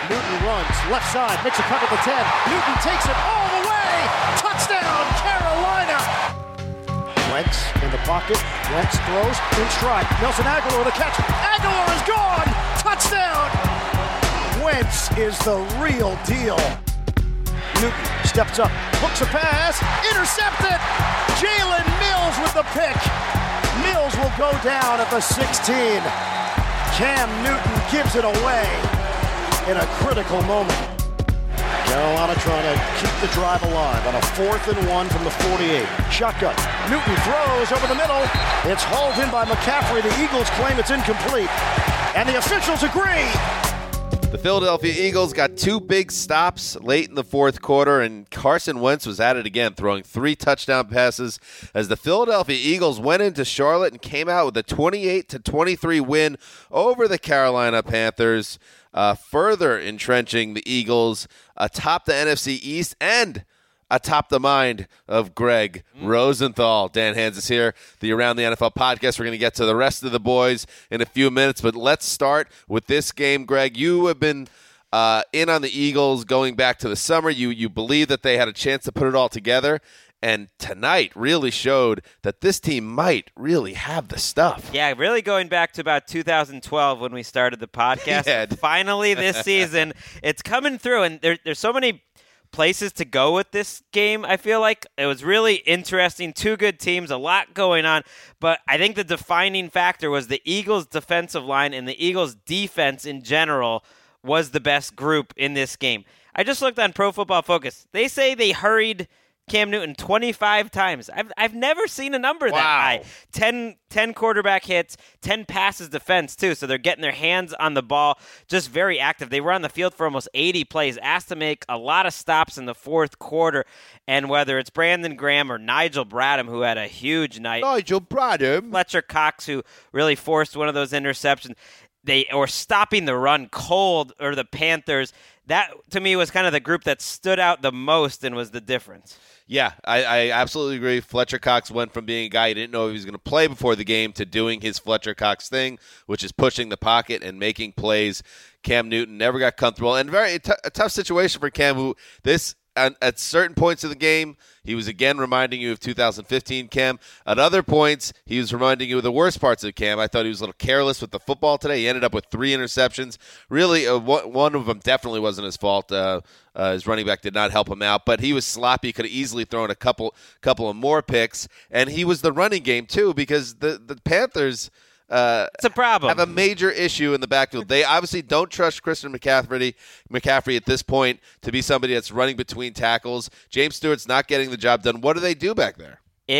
Newton runs, left side, makes a cut at the 10. Newton takes it all the way. Touchdown, Carolina. Wentz in the pocket. Wentz throws in stride. Nelson Agholor with a catch. Agholor is gone. Touchdown. Wentz is the real deal. Newton steps up, hooks a pass, intercepted. Jalen Mills with the pick. Mills will go down at the 16. Cam Newton gives it away in a critical moment. Carolina trying to keep the drive alive on a 4th and 1 from the 48. Shotgun. Newton throws over the middle. It's hauled in by McCaffrey. The Eagles claim it's incomplete. And the officials agree. The Philadelphia Eagles got 2 big stops late in the fourth quarter, and Carson Wentz was at it again, throwing 3 touchdown passes as the Philadelphia Eagles went into Charlotte and came out with a 28-23 win over the Carolina Panthers, further entrenching the Eagles atop the NFC East and atop the mind of Greg Rosenthal. Dan Hanzus is here, the Around the NFL podcast. We're going to get to the rest of the boys in a few minutes, but let's start with this game. Greg, you have been in on the Eagles going back to the summer. You believe that they had a chance to put it all together, and tonight really showed that this team might really have the stuff. Yeah, really going back to about 2012 when we started the podcast. Yeah. Finally, this season, it's coming through, and there's so many places to go with this game. I feel like it was really interesting. 2 good teams, a lot going on, but I think the defining factor was the Eagles' defensive line, and the Eagles' defense in general was the best group in this game. I just looked on Pro Football Focus. They say they hurried Cam Newton 25 times. I've never seen a number that high. 10 quarterback hits, 10 passes defense too. So they're getting their hands on the ball, just very active. They were on the field for almost 80 plays, asked to make a lot of stops in the fourth quarter. And whether it's Brandon Graham or Nigel Bradham, who had a huge night. Nigel Bradham. Fletcher Cox, who really forced one of those interceptions. Or stopping the run cold, or the Panthers. That, to me, was kind of the group that stood out the most and was the difference. Yeah, I absolutely agree. Fletcher Cox went from being a guy you didn't know if he was going to play before the game to doing his Fletcher Cox thing, which is pushing the pocket and making plays. Cam Newton never got comfortable. And a tough situation for Cam, who at certain points of the game, he was again reminding you of 2015 Cam. At other points, he was reminding you of the worst parts of Cam. I thought he was a little careless with the football today. He ended up with 3 interceptions. Really, one of them definitely wasn't his fault. His running back did not help him out, but he was sloppy. He could have easily thrown a couple of more picks, and he was the running game too, because the Panthers it's a problem. Have a major issue in the backfield. They obviously don't trust Christian McCaffrey at this point to be somebody that's running between tackles. James Stewart's not getting the job done. What do they do back there?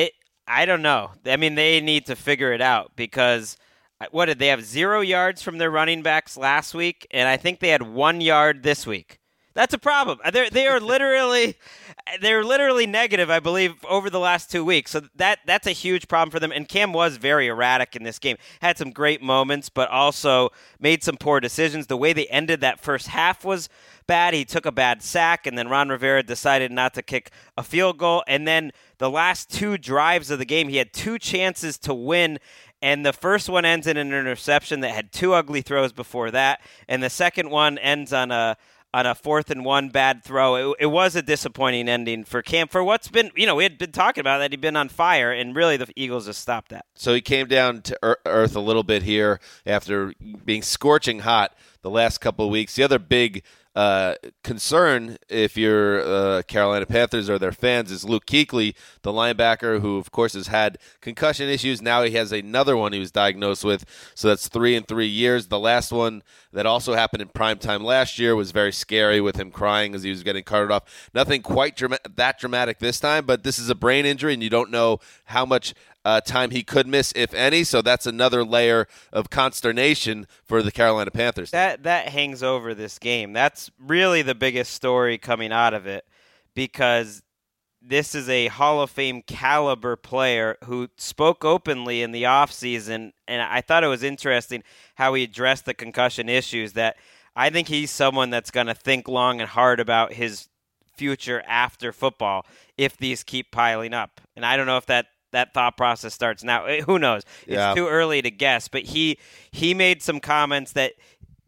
I don't know. I mean, they need to figure it out, because what did they have 0 yards from their running backs last week, and I think they had 1 yard this week. That's a problem. They're literally negative, I believe, over the last 2 weeks. So that's a huge problem for them. And Cam was very erratic in this game. Had some great moments, but also made some poor decisions. The way they ended that first half was bad. He took a bad sack, and then Ron Rivera decided not to kick a field goal. And then the last 2 drives of the game, he had 2 chances to win. And the first one ends in an interception that had 2 ugly throws before that. And the second one ends on a 4th and 1 bad throw. It was a disappointing ending for Cam for what's been, we had been talking about that he'd been on fire, and really the Eagles just stopped that. So he came down to earth a little bit here after being scorching hot the last couple of weeks. The other big concern, if you're Carolina Panthers or their fans, is Luke Kuechly, the linebacker, who of course has had concussion issues. Now he has another one he was diagnosed with, so that's 3 in 3 years. The last one that also happened in primetime last year was very scary, with him crying as he was getting carted off. Nothing quite that dramatic this time, but this is a brain injury, and you don't know how much time he could miss, if any. So that's another layer of consternation for the Carolina Panthers. That hangs over this game. That's really the biggest story coming out of it, because this is a Hall of Fame caliber player who spoke openly in the offseason, and I thought it was interesting how he addressed the concussion issues, that I think he's someone that's going to think long and hard about his future after football if these keep piling up. And I don't know if that thought process starts now. Who knows? It's too early to guess. But he made some comments that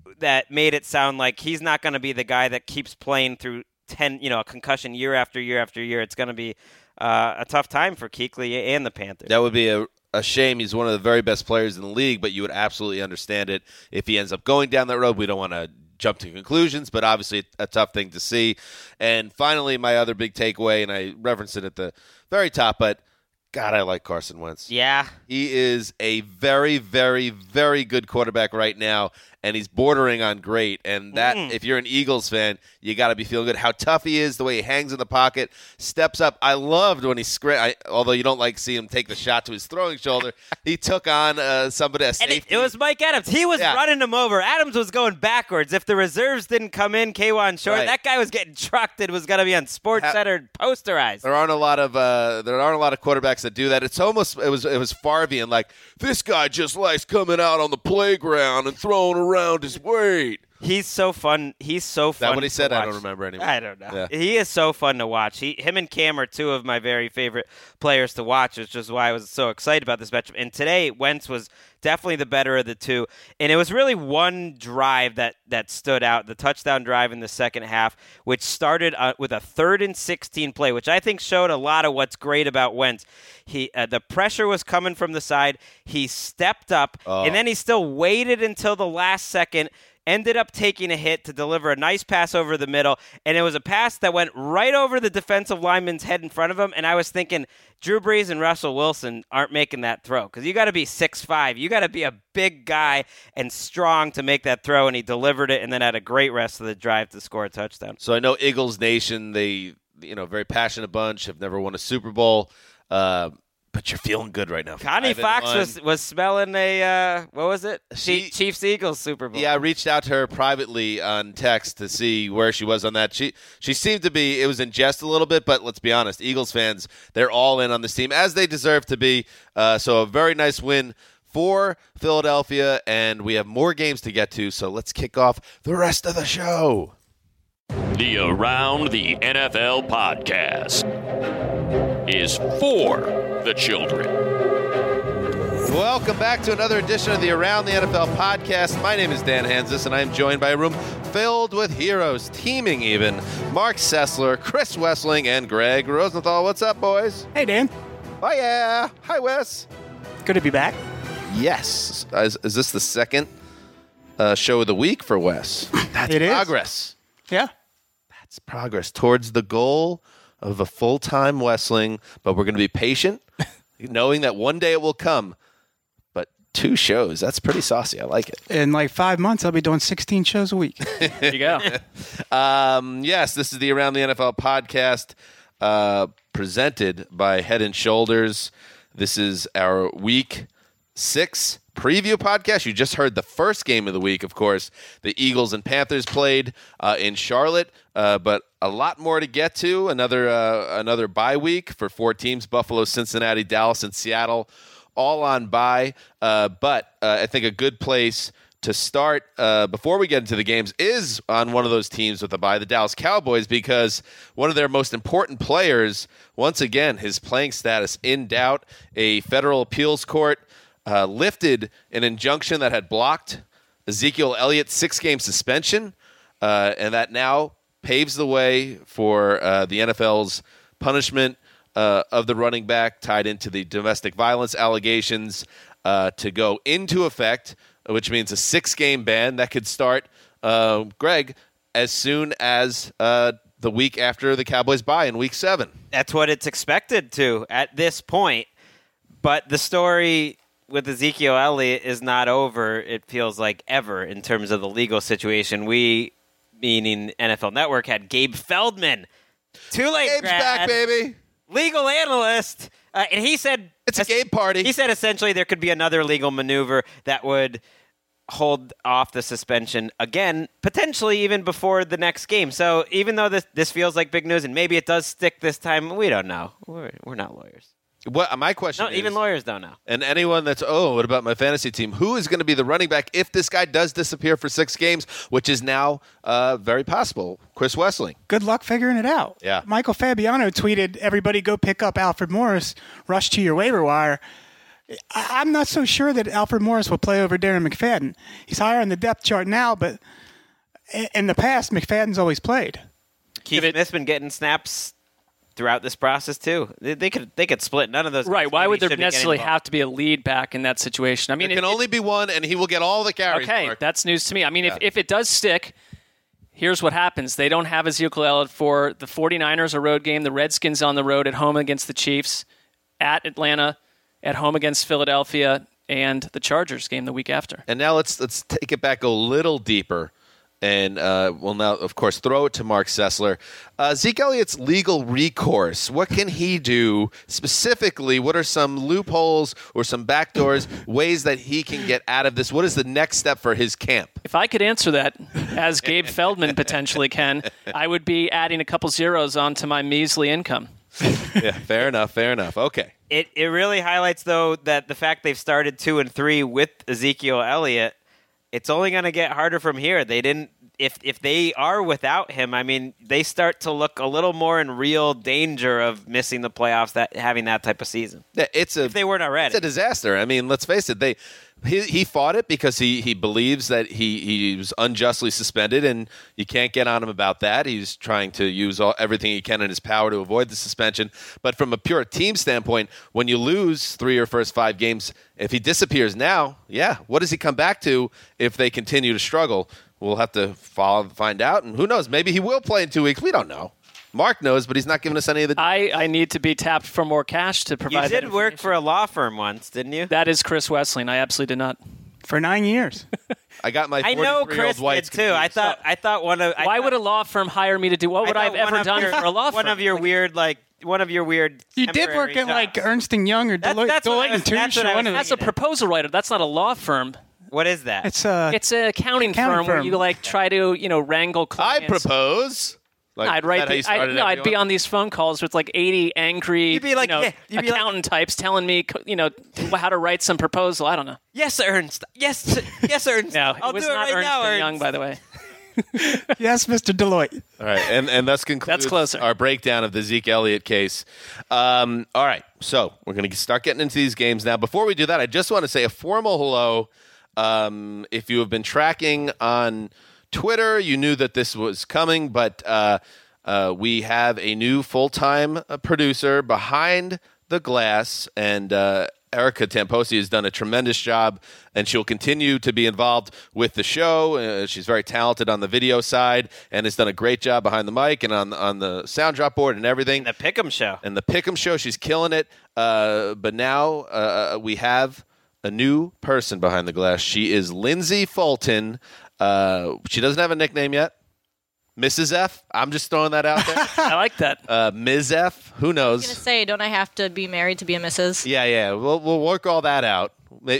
that made it sound like he's not going to be the guy that keeps playing through a concussion year after year after year. It's going to be a tough time for Kuechly and the Panthers. That would be a shame. He's one of the very best players in the league, but you would absolutely understand it if he ends up going down that road. We don't want to jump to conclusions, but obviously a tough thing to see. And finally, my other big takeaway, and I referenced it at the very top, but God, I like Carson Wentz. Yeah. He is a very, very, very good quarterback right now, and he's bordering on great. And that, if you're an Eagles fan, you got to be feeling good. How tough he is, the way he hangs in the pocket, steps up. I loved when he although you don't like to see him take the shot to his throwing shoulder, he took on somebody, a safety. It was Mike Adams. He was running him over. Adams was going backwards. If the reserves didn't come in, K'Wan Short, that guy was getting trucked. It was going to be on SportsCenter posterized. There aren't a lot of quarterbacks that do that. It was Favre like, this guy just likes coming out on the playground and throwing around his weight. He's so fun. He's so fun. Is that what he said? Watch. I don't remember anymore. I don't know. Yeah. He is so fun to watch. Him and Cam are two of my very favorite players to watch, which is why I was so excited about this matchup. And today, Wentz was definitely the better of the two. And it was really one drive that stood out, the touchdown drive in the second half, which started with a 3rd and 16 play, which I think showed a lot of what's great about Wentz. The pressure was coming from the side. He stepped up, and then he still waited until the last second, ended up taking a hit to deliver a nice pass over the middle, and it was a pass that went right over the defensive lineman's head in front of him, and I was thinking, Drew Brees and Russell Wilson aren't making that throw, because you got to be 6'5". You got to be a big guy and strong to make that throw, and he delivered it and then had a great rest of the drive to score a touchdown. So I know Eagles Nation, they, very passionate bunch, have never won a Super Bowl, but you're feeling good right now. Connie Fox was smelling what was it? Chiefs-Eagles Super Bowl. Yeah, I reached out to her privately on text to see where she was on that. She seemed to be, it was in jest a little bit, but let's be honest, Eagles fans, they're all in on this team, as they deserve to be. So a very nice win for Philadelphia, and we have more games to get to, so let's kick off the rest of the show. The Around the NFL podcast is for the children. Welcome back to another edition of the Around the NFL podcast. My name is Dan Hansis, and I am joined by a room filled with heroes, teaming even. Mark Sessler, Chris Wessling, and Greg Rosenthal. What's up, boys? Hey, Dan. Oh, yeah. Hi, Wes. Good to be back. Yes. Is this the second show of the week for Wes? That's progress. Yeah. That's progress towards the goal of a full-time Wessling, but we're going to be patient, knowing that one day it will come. But 2 shows, that's pretty saucy. I like it. In like 5 months, I'll be doing 16 shows a week. There you go. Yes, this is the Around the NFL podcast presented by Head & Shoulders. This is our Week 6 preview podcast. You just heard the first game of the week, of course. The Eagles and Panthers played in Charlotte, but a lot more to get to. Another bye week for 4 teams: Buffalo, Cincinnati, Dallas, and Seattle, all on bye. But I think a good place to start before we get into the games is on one of those teams with a bye, the Dallas Cowboys, because one of their most important players, once again, his playing status in doubt. A federal appeals court lifted an injunction that had blocked Ezekiel Elliott's 6-game suspension, and that now paves the way for the NFL's punishment of the running back tied into the domestic violence allegations to go into effect, which means a 6-game ban that could start, Greg, as soon as the week after the Cowboys bye in Week 7. That's what it's expected to at this point. But the story with Ezekiel Elliott is not over, it feels like, ever in terms of the legal situation. We, meaning NFL Network, had Gabe Feldman. Tulane Gabe's grad, back, baby. Legal analyst. And he said... It's a Gabe party. He said essentially there could be another legal maneuver that would hold off the suspension again, potentially even before the next game. So even though this feels like big news, and maybe it does stick this time, we don't know. We're not lawyers. What my question is, even lawyers don't know. And anyone that's, what about my fantasy team? Who is going to be the running back if this guy does disappear for 6 games, which is now very possible? Chris Wessling. Good luck figuring it out. Yeah. Michael Fabiano tweeted, everybody go pick up Alfred Morris, rush to your waiver wire. I'm not so sure that Alfred Morris will play over Darren McFadden. He's higher on the depth chart now, but in the past, McFadden's always played. Keith Smith's been getting snaps throughout this process too. They could split none of those. Right. Why would there necessarily have to be a lead back in that situation? I mean, there can only be one, and he will get all the carries. Okay, Mark. that's news to me. I mean, if it does stick, here's what happens. They don't have Ezekiel Elliott for the 49ers, a road game, the Redskins on the road, at home against the Chiefs, at Atlanta, at home against Philadelphia, and the Chargers game the week after. And now let's take it back a little deeper. And we'll now, of course, throw it to Mark Sessler. Zeke Elliott's legal recourse. What can he do specifically? What are some loopholes or some backdoors, ways that he can get out of this? What is the next step for his camp? If I could answer that, as Gabe Feldman potentially can, I would be adding a couple zeros onto my measly income. Yeah, fair enough. Okay. It really highlights, though, that the fact they've started 2 and 3 with Ezekiel Elliott, it's only going to get harder from here. They didn't. If they are without him, I mean, they start to look a little more in real danger of missing the playoffs. Having that type of season, if they weren't already, it's a disaster. I mean, let's face it. He fought it because he believes that he was unjustly suspended, and you can't get on him about that. He's trying to use everything he can in his power to avoid the suspension. But from a pure team standpoint, when you lose 3 or first 5 games, if he disappears now, what does he come back to if they continue to struggle? We'll have to find out, and who knows? Maybe he will play in 2 weeks. We don't know. Mark knows, but he's not giving us any of the... I need to be tapped for more cash to provide. You did work for a law firm once, didn't you? That is Chris Wesseling. I absolutely did not. For 9 years. I got my 43-year-old I know Chris whites did too. I thought one of... Why would a law firm hire me to do... What would I have ever done for a law firm? One of your weird... You did work at like Ernst & Young or Deloitte & Touche. That's a proposal writer. That's not a law firm. What is that? It's an accounting firm where you try to wrangle clients. I propose. I'd be on these phone calls with 80 angry accountant types telling me how to write some proposal. I don't know. Yes, Ernst. Yes, Ernst. No, it was not Ernst & Young, by the way. Yes, Mr. Deloitte. All right, and thus concludes our breakdown of the Zeke Elliott case. All right, so we're going to start getting into these games now. Before we do that, I just want to say a formal hello. If you have been tracking on Twitter, you knew that this was coming, but we have a new full-time producer behind the glass, and Erica Tamposi has done a tremendous job, and she'll continue to be involved with the show. She's very talented on the video side and has done a great job behind the mic and on the sound drop board and everything. And the Pick'em show. And the Pick'em show, she's killing it. But now we have a new person behind the glass. She is Lindsay Fulton. She doesn't have a nickname yet. Mrs. F. I'm just throwing that out there. I like that. Ms. F. Who knows? I was going to say, don't I have to be married to be a Mrs.? Yeah. We'll work all that out.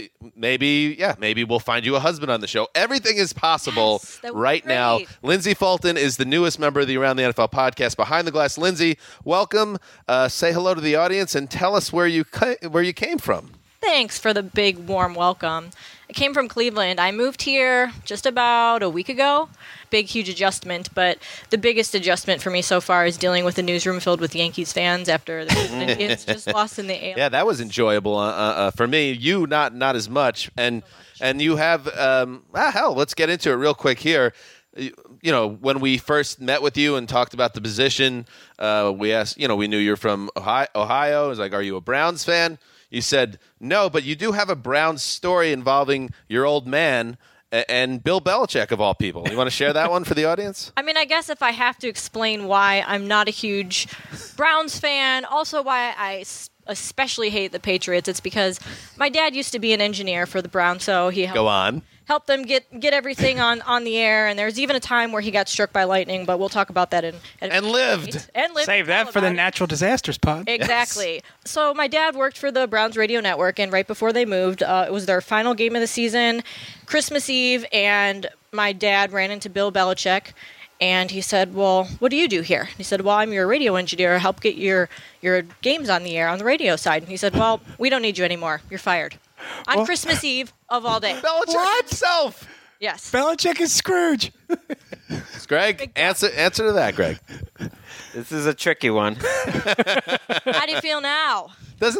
Maybe we'll find you a husband on the show. Everything is possible right now. Lindsay Fulton is the newest member of the Around the NFL podcast, Behind the Glass. Lindsay, welcome. Say hello to the audience and tell us where you came from. Thanks for the big, warm welcome. I came from Cleveland. I moved here just about a week ago. Big, huge adjustment, but the biggest adjustment for me so far is dealing with a newsroom filled with Yankees fans after the Cleveland Indians just lost in the AL. Yeah, that was enjoyable for me. You, not as much. And you have, let's get into it real quick here. You know, when we first met with you and talked about the position, we asked, we knew you're from Ohio. It was like, are you a Browns fan? You said, no, but you do have a Browns story involving your old man and Bill Belichick, of all people. You want to share that one for the audience? I mean, I guess if I have to explain why I'm not a huge Browns fan, also why I especially hate the Patriots, it's because my dad used to be an engineer for the Browns, so he helped them get everything on the air, and there's even a time where he got struck by lightning, but we'll talk about that and lived. Save that for the Natural Disasters pod. Exactly. Yes. So my dad worked for the Browns radio network, and right before they moved, it was their final game of the season, Christmas Eve, and my dad ran into Bill Belichick, and he said, well, what do you do here? He said, well, I'm your radio engineer. I help get your games on the air on the radio side. And he said, well, we don't need you anymore. You're fired. On Christmas Eve of all days. Belichick himself. Yes. Belichick is Scrooge. Greg, answer to that, Greg. This is a tricky one. How do you feel now? Doesn't that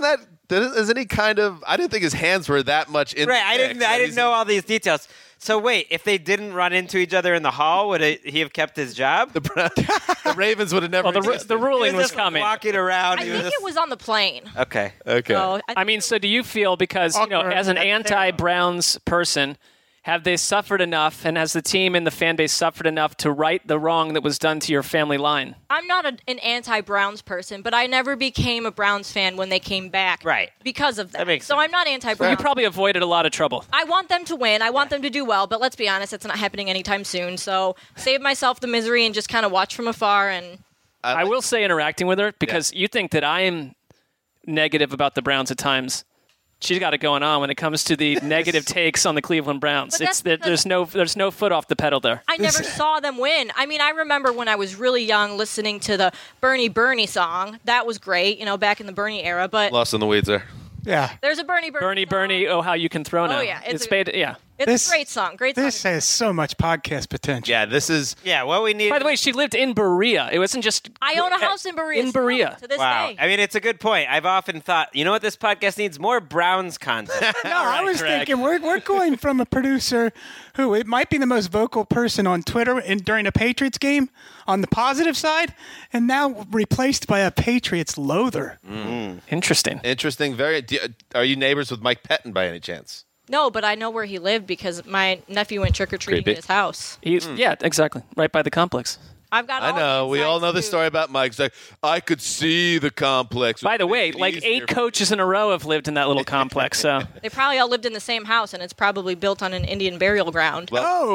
isn't he kind of? I didn't think his hands were that much in. Right, I didn't know all these details. So wait, if they didn't run into each other in the hall, would he have kept his job? The Ravens would have never. Well, the ruling He was just coming. walking around. I think it was on the plane. Okay. So I mean, so do you feel, because, as an anti-Browns person, have they suffered enough, and has the team and the fan base suffered enough to right the wrong that was done to your family line? I'm not an anti-Browns person, but I never became a Browns fan when they came back. Right. Because of that. That makes so sense. I'm not anti-Browns. Well, you probably avoided a lot of trouble. I want them to win. I want them to do well, but let's be honest, it's not happening anytime soon. So save myself the misery and just kind of watch from afar. And I will say, interacting with her, because you think that I am negative about the Browns at times. She's got it going on when it comes to the negative takes on the Cleveland Browns. But that's There's no foot off the pedal there. I never saw them win. I mean, I remember when I was really young listening to the Bernie song. That was great, back in the Bernie era. But Lost in the weeds there. Yeah. there's a Bernie Bernie, song. oh, how you can throw now. Oh, yeah, It's It's a great song. Great song. This has so much podcast potential. Yeah, this is. Yeah, what we need. By the way, she lived in Berea. It wasn't just. I own a house in Berea. In Berea. To this Wow. day. I mean, it's a good point. I've often thought, you know what this podcast needs? More Browns content. No, I was Greg. thinking we're going from a producer who it might be the most vocal person on Twitter during a Patriots game on the positive side, and now replaced by a Patriots loather. Interesting. Interesting. Are you neighbors with Mike Pettin by any chance? No, but I know where he lived because my nephew went trick-or-treating Creepy. at his house. Yeah, exactly. Right by the complex. I've got I all know. the We all insides, know the too. story about Mike. It's like, I could see the complex. By the way, like 8 coaches in a row have lived in that little complex. So They probably all lived in the same house, and it's probably built on an Indian burial ground.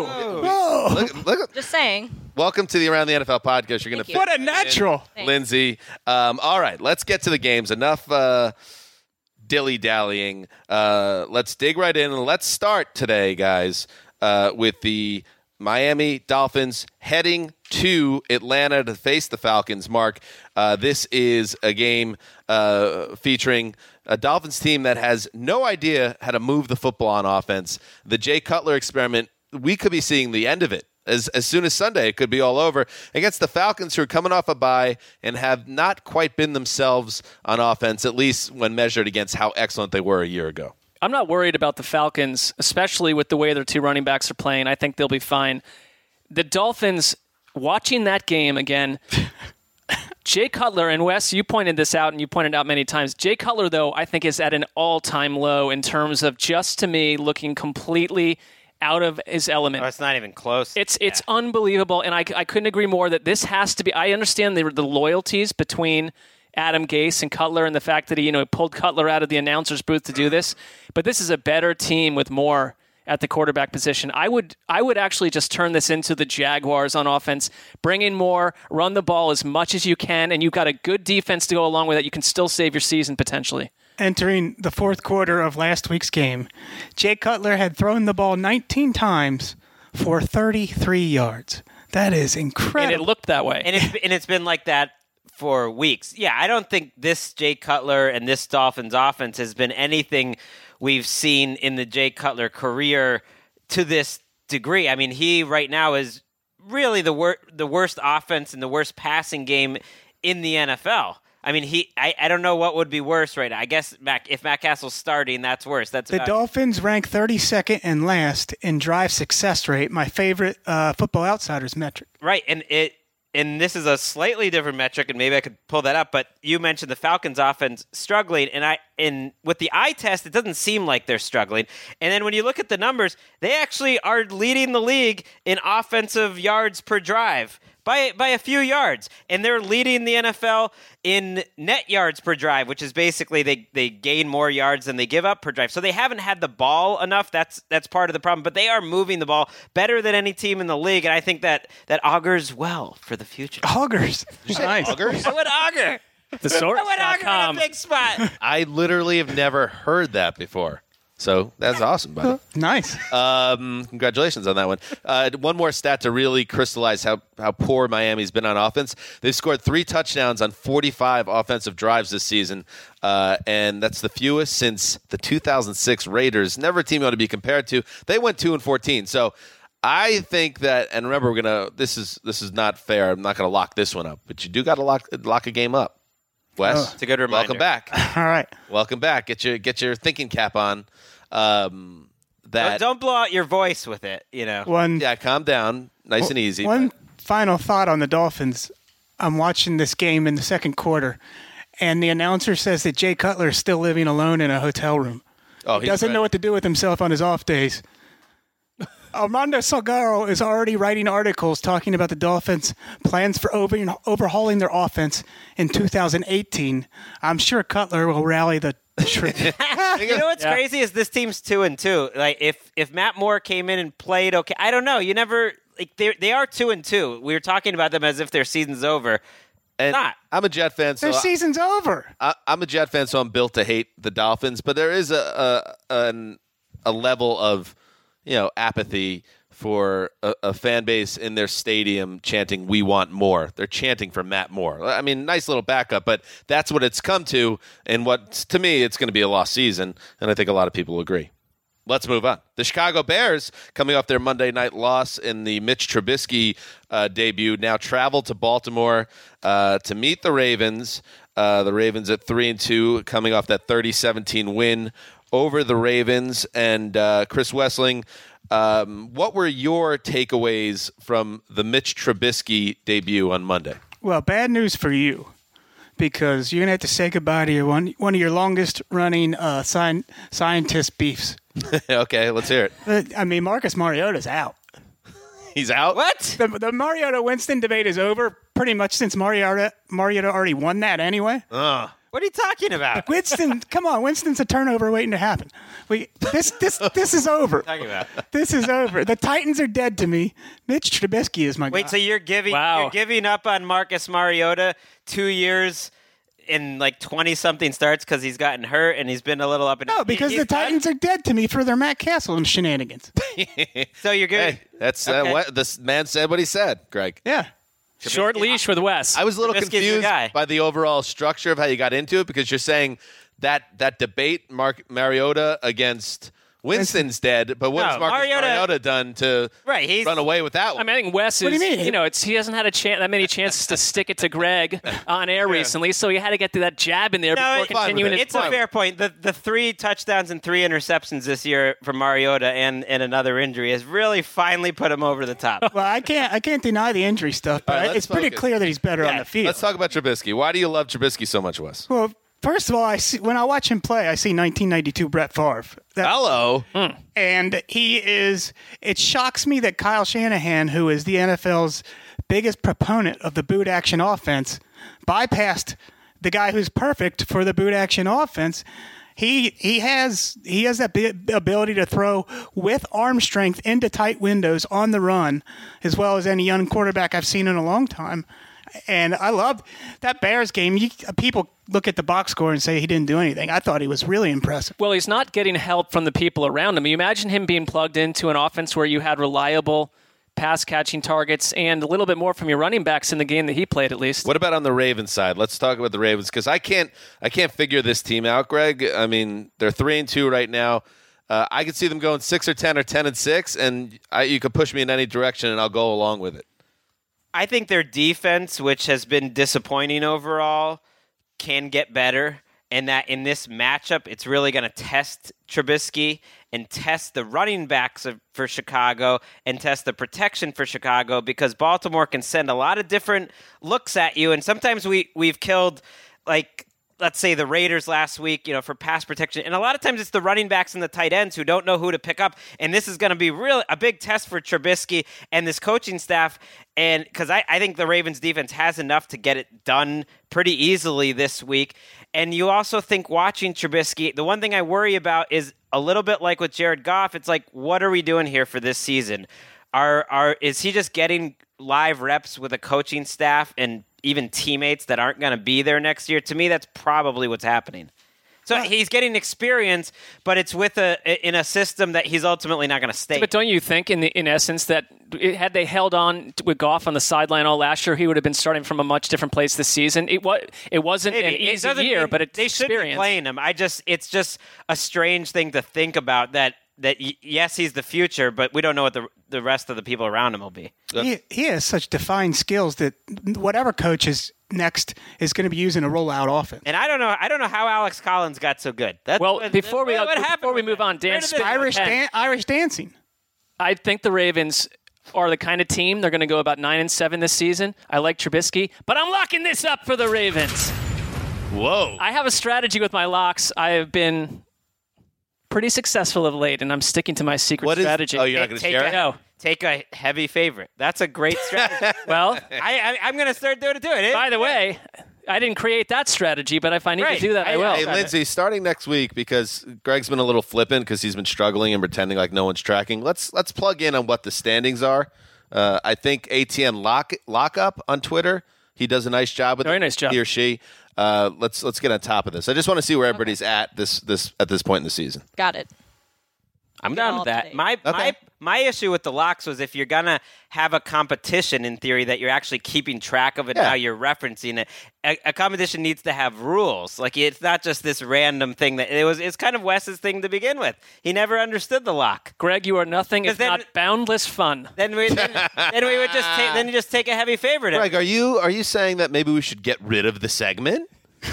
Look, Just saying. welcome to the Around the NFL podcast. You're going Thank to you. What a natural. Thanks. Lindsay. All right, let's get to the games. Enough dilly-dallying. Let's dig right in, and let's start today, guys, with the Miami Dolphins heading to Atlanta to face the Falcons. Mark, this is a game featuring a Dolphins team that has no idea how to move the football on offense. The Jay Cutler experiment, we could be seeing the end of it. As soon as Sunday, it could be all over against the Falcons, who are coming off a bye and have not quite been themselves on offense, at least when measured against how excellent they were a year ago. I'm not worried about the Falcons, especially with the way their 2 running backs are playing. I think they'll be fine. The Dolphins, watching that game again, Jay Cutler, and Wes, you pointed this out and you pointed out many times. Jay Cutler, though, I think is at an all-time low in terms of, just to me, looking completely out of his element. Oh, it's not even close. It's unbelievable, and I couldn't agree more that this has to be. I understand the loyalties between Adam Gase and Cutler, and the fact that he pulled Cutler out of the announcer's booth to do this, but this is a better team with more at the quarterback position. I would actually just turn this into the Jaguars on offense. Bring in more, run the ball as much as you can, and you've got a good defense to go along with it. You can still save your season potentially. Entering the fourth quarter of last week's game, Jay Cutler had thrown the ball 19 times for 33 yards. That is incredible. And it looked that way. And it's been like that for weeks. Yeah, I don't think this Jay Cutler and this Dolphins offense has been anything we've seen in the Jay Cutler career to this degree. I mean, he right now is really the worst offense and the worst passing game in the NFL. I mean, I don't know what would be worse right now. I guess if Matt Castle's starting, that's worse. The Dolphins rank 32nd and last in drive success rate, my favorite Football Outsiders metric. Right, and this is a slightly different metric, and maybe I could pull that up, but you mentioned the Falcons offense struggling, and with the eye test, it doesn't seem like they're struggling. And then when you look at the numbers, they actually are leading the league in offensive yards per drive by a few yards, and they're leading the NFL in net yards per drive, which is basically they gain more yards than they give up per drive. So they haven't had the ball enough. That's part of the problem, but they are moving the ball better than any team in the league, and I think that augurs well for the future. Augers. Nice. I would augur. I would augur in a big spot. I literally have never heard that before. So that's awesome, buddy. Nice. Congratulations on that one. One more stat to really crystallize how poor Miami's been on offense. They've scored 3 touchdowns on 45 offensive drives this season, and that's the fewest since the 2006 Raiders. Never a team you want to be compared to. They went 2-14. So I think that, and remember, we're gonna. This is not fair. I'm not gonna lock this one up, but you do got to lock a game up. Wes, It's a good reminder. welcome back. All right. Welcome back. Get your thinking cap on. Don't blow out your voice with it, you know. Yeah, calm down. Nice and easy. One final thought on the Dolphins. I'm watching this game in the second quarter, and the announcer says that Jay Cutler is still living alone in a hotel room. He doesn't know what to do with himself on his off days. Armando Salguero is already writing articles talking about the Dolphins' plans for overhauling their offense in 2018. I'm sure Cutler will rally the troops. You know what's crazy is this team's 2-2. Like if Matt Moore came in and played okay, I don't know. You never like they are 2-2. We were talking about them as if their season's over. And not. I'm a Jet fan, so Their season's over. I'm a Jet fan, so I'm built to hate the Dolphins. But there is a level of apathy for a fan base in their stadium chanting, "We want more." They're chanting for Matt Moore. I mean, nice little backup, but that's what it's come to. And to me, it's going to be a lost season. And I think a lot of people agree. Let's move on. The Chicago Bears, coming off their Monday night loss in the Mitch Trubisky debut, now travel to Baltimore to meet the Ravens. The Ravens at 3-2, coming off that 30-17 win over the Ravens. And Chris Wessling, what were your takeaways from the Mitch Trubisky debut on Monday? Well, bad news for you, because you're going to have to say goodbye to your one of your longest-running scientist beefs. Okay, let's hear it. I mean, Marcus Mariota's out. He's out? What? The Mariota-Winston debate is over pretty much since Mariota already won that anyway. What are you talking about? Winston, come on. Winston's a turnover waiting to happen. This is over. Talking about? This is over. The Titans are dead to me. Mitch Trubisky is my guy. Wait, so you're giving up on Marcus Mariota 2 years in like 20-something starts because he's gotten hurt and he's been a little up and down? No, because the Titans are dead to me for their Matt Castle and shenanigans. So you're good. Hey, that's Okay. what this man said what he said, Greg. Yeah. Short leash with Wes. I was a little Trubisky's your confused guy. by the overall structure of how you got into it, because you're saying that debate, Mariota against Winston's dead, but what has Marcus Mariota done to run away with that one? I mean, I think Wes is, What do you mean? he hasn't had that many chances to stick it to Greg on air recently, so he had to get to that jab in there before continuing his It's a fair point. The 3 touchdowns and 3 interceptions this year from Mariota and another injury has really finally put him over the top. Well, I can't deny the injury stuff, but All right, it's pretty clear that he's better on the field. Let's talk about Trubisky. Why do you love Trubisky so much, Wes? Well, first of all, when I watch him play, I see 1992 Brett Favre. Hello. And it shocks me that Kyle Shanahan, who is the NFL's biggest proponent of the boot action offense, bypassed the guy who's perfect for the boot action offense. He has that ability to throw with arm strength into tight windows on the run, as well as any young quarterback I've seen in a long time. And I love that Bears game. People look at the box score and say he didn't do anything. I thought he was really impressive. Well, he's not getting help from the people around him. You imagine him being plugged into an offense where you had reliable pass-catching targets and a little bit more from your running backs in the game that he played, at least. What about on the Ravens side? Let's talk about the Ravens, because I can't figure this team out, Greg. I mean, they're 3-2 right now. I could see them going 6 or 10 or 10-6, and you could push me in any direction, and I'll go along with it. I think their defense, which has been disappointing overall, can get better. And that in this matchup, it's really going to test Trubisky and test the running backs for Chicago and test the protection for Chicago, because Baltimore can send a lot of different looks at you. And sometimes we've killed, like, let's say the Raiders last week, for pass protection. And a lot of times it's the running backs and the tight ends who don't know who to pick up. And this is going to be really a big test for Trubisky and this coaching staff. And because I think the Ravens defense has enough to get it done pretty easily this week. And you also think watching Trubisky, the one thing I worry about is a little bit like with Jared Goff. It's like, what are we doing here for this season? Is he just getting live reps with a coaching staff and even teammates that aren't going to be there next year? To me, that's probably what's happening. So he's getting experience, but it's in a system that he's ultimately not going to stay. But don't you think, in essence, that had they held on with Goff on the sideline all last year, he would have been starting from a much different place this season? It wasn't an easy year, but it's they should be experience. Playing him. It's just a strange thing to think about that yes, he's the future, but we don't know what the rest of the people around him will be. He has such defined skills that whatever coach is next is going to be using a rollout offense. And I don't know how Alex Collins got so good. Before we move on, Dan, Irish dancing. I think the Ravens are the kind of team, they're going to go about 9-7 this season. I like Trubisky, but I'm locking this up for the Ravens. Whoa. I have a strategy with my locks. I have been pretty successful of late, and I'm sticking to my secret strategy. You're not going to share it? No. Take a heavy favorite. That's a great strategy. Well, I'm going to start doing it. By the way, I didn't create that strategy, but if I need to do that, I will. Hey, Lindsay, starting next week, because Greg's been a little flippant because he's been struggling and pretending like no one's tracking, let's plug in on what the standings are. I think ATN Lockup on Twitter, he does a nice job with it. Very nice job. He or she. Let's get on top of this. I just want to see where everybody's at this point in the season. Got it. I'm done with that. My issue with the locks was if you're going to have a competition, in theory, that you're actually keeping track of it, how you're referencing it. A competition needs to have rules. Like, it's not just this random thing that it's kind of Wes's thing to begin with. He never understood the lock. Greg, you are nothing if not boundless fun. Then we would just take a heavy favorite. Greg, are you saying that maybe we should get rid of the segment?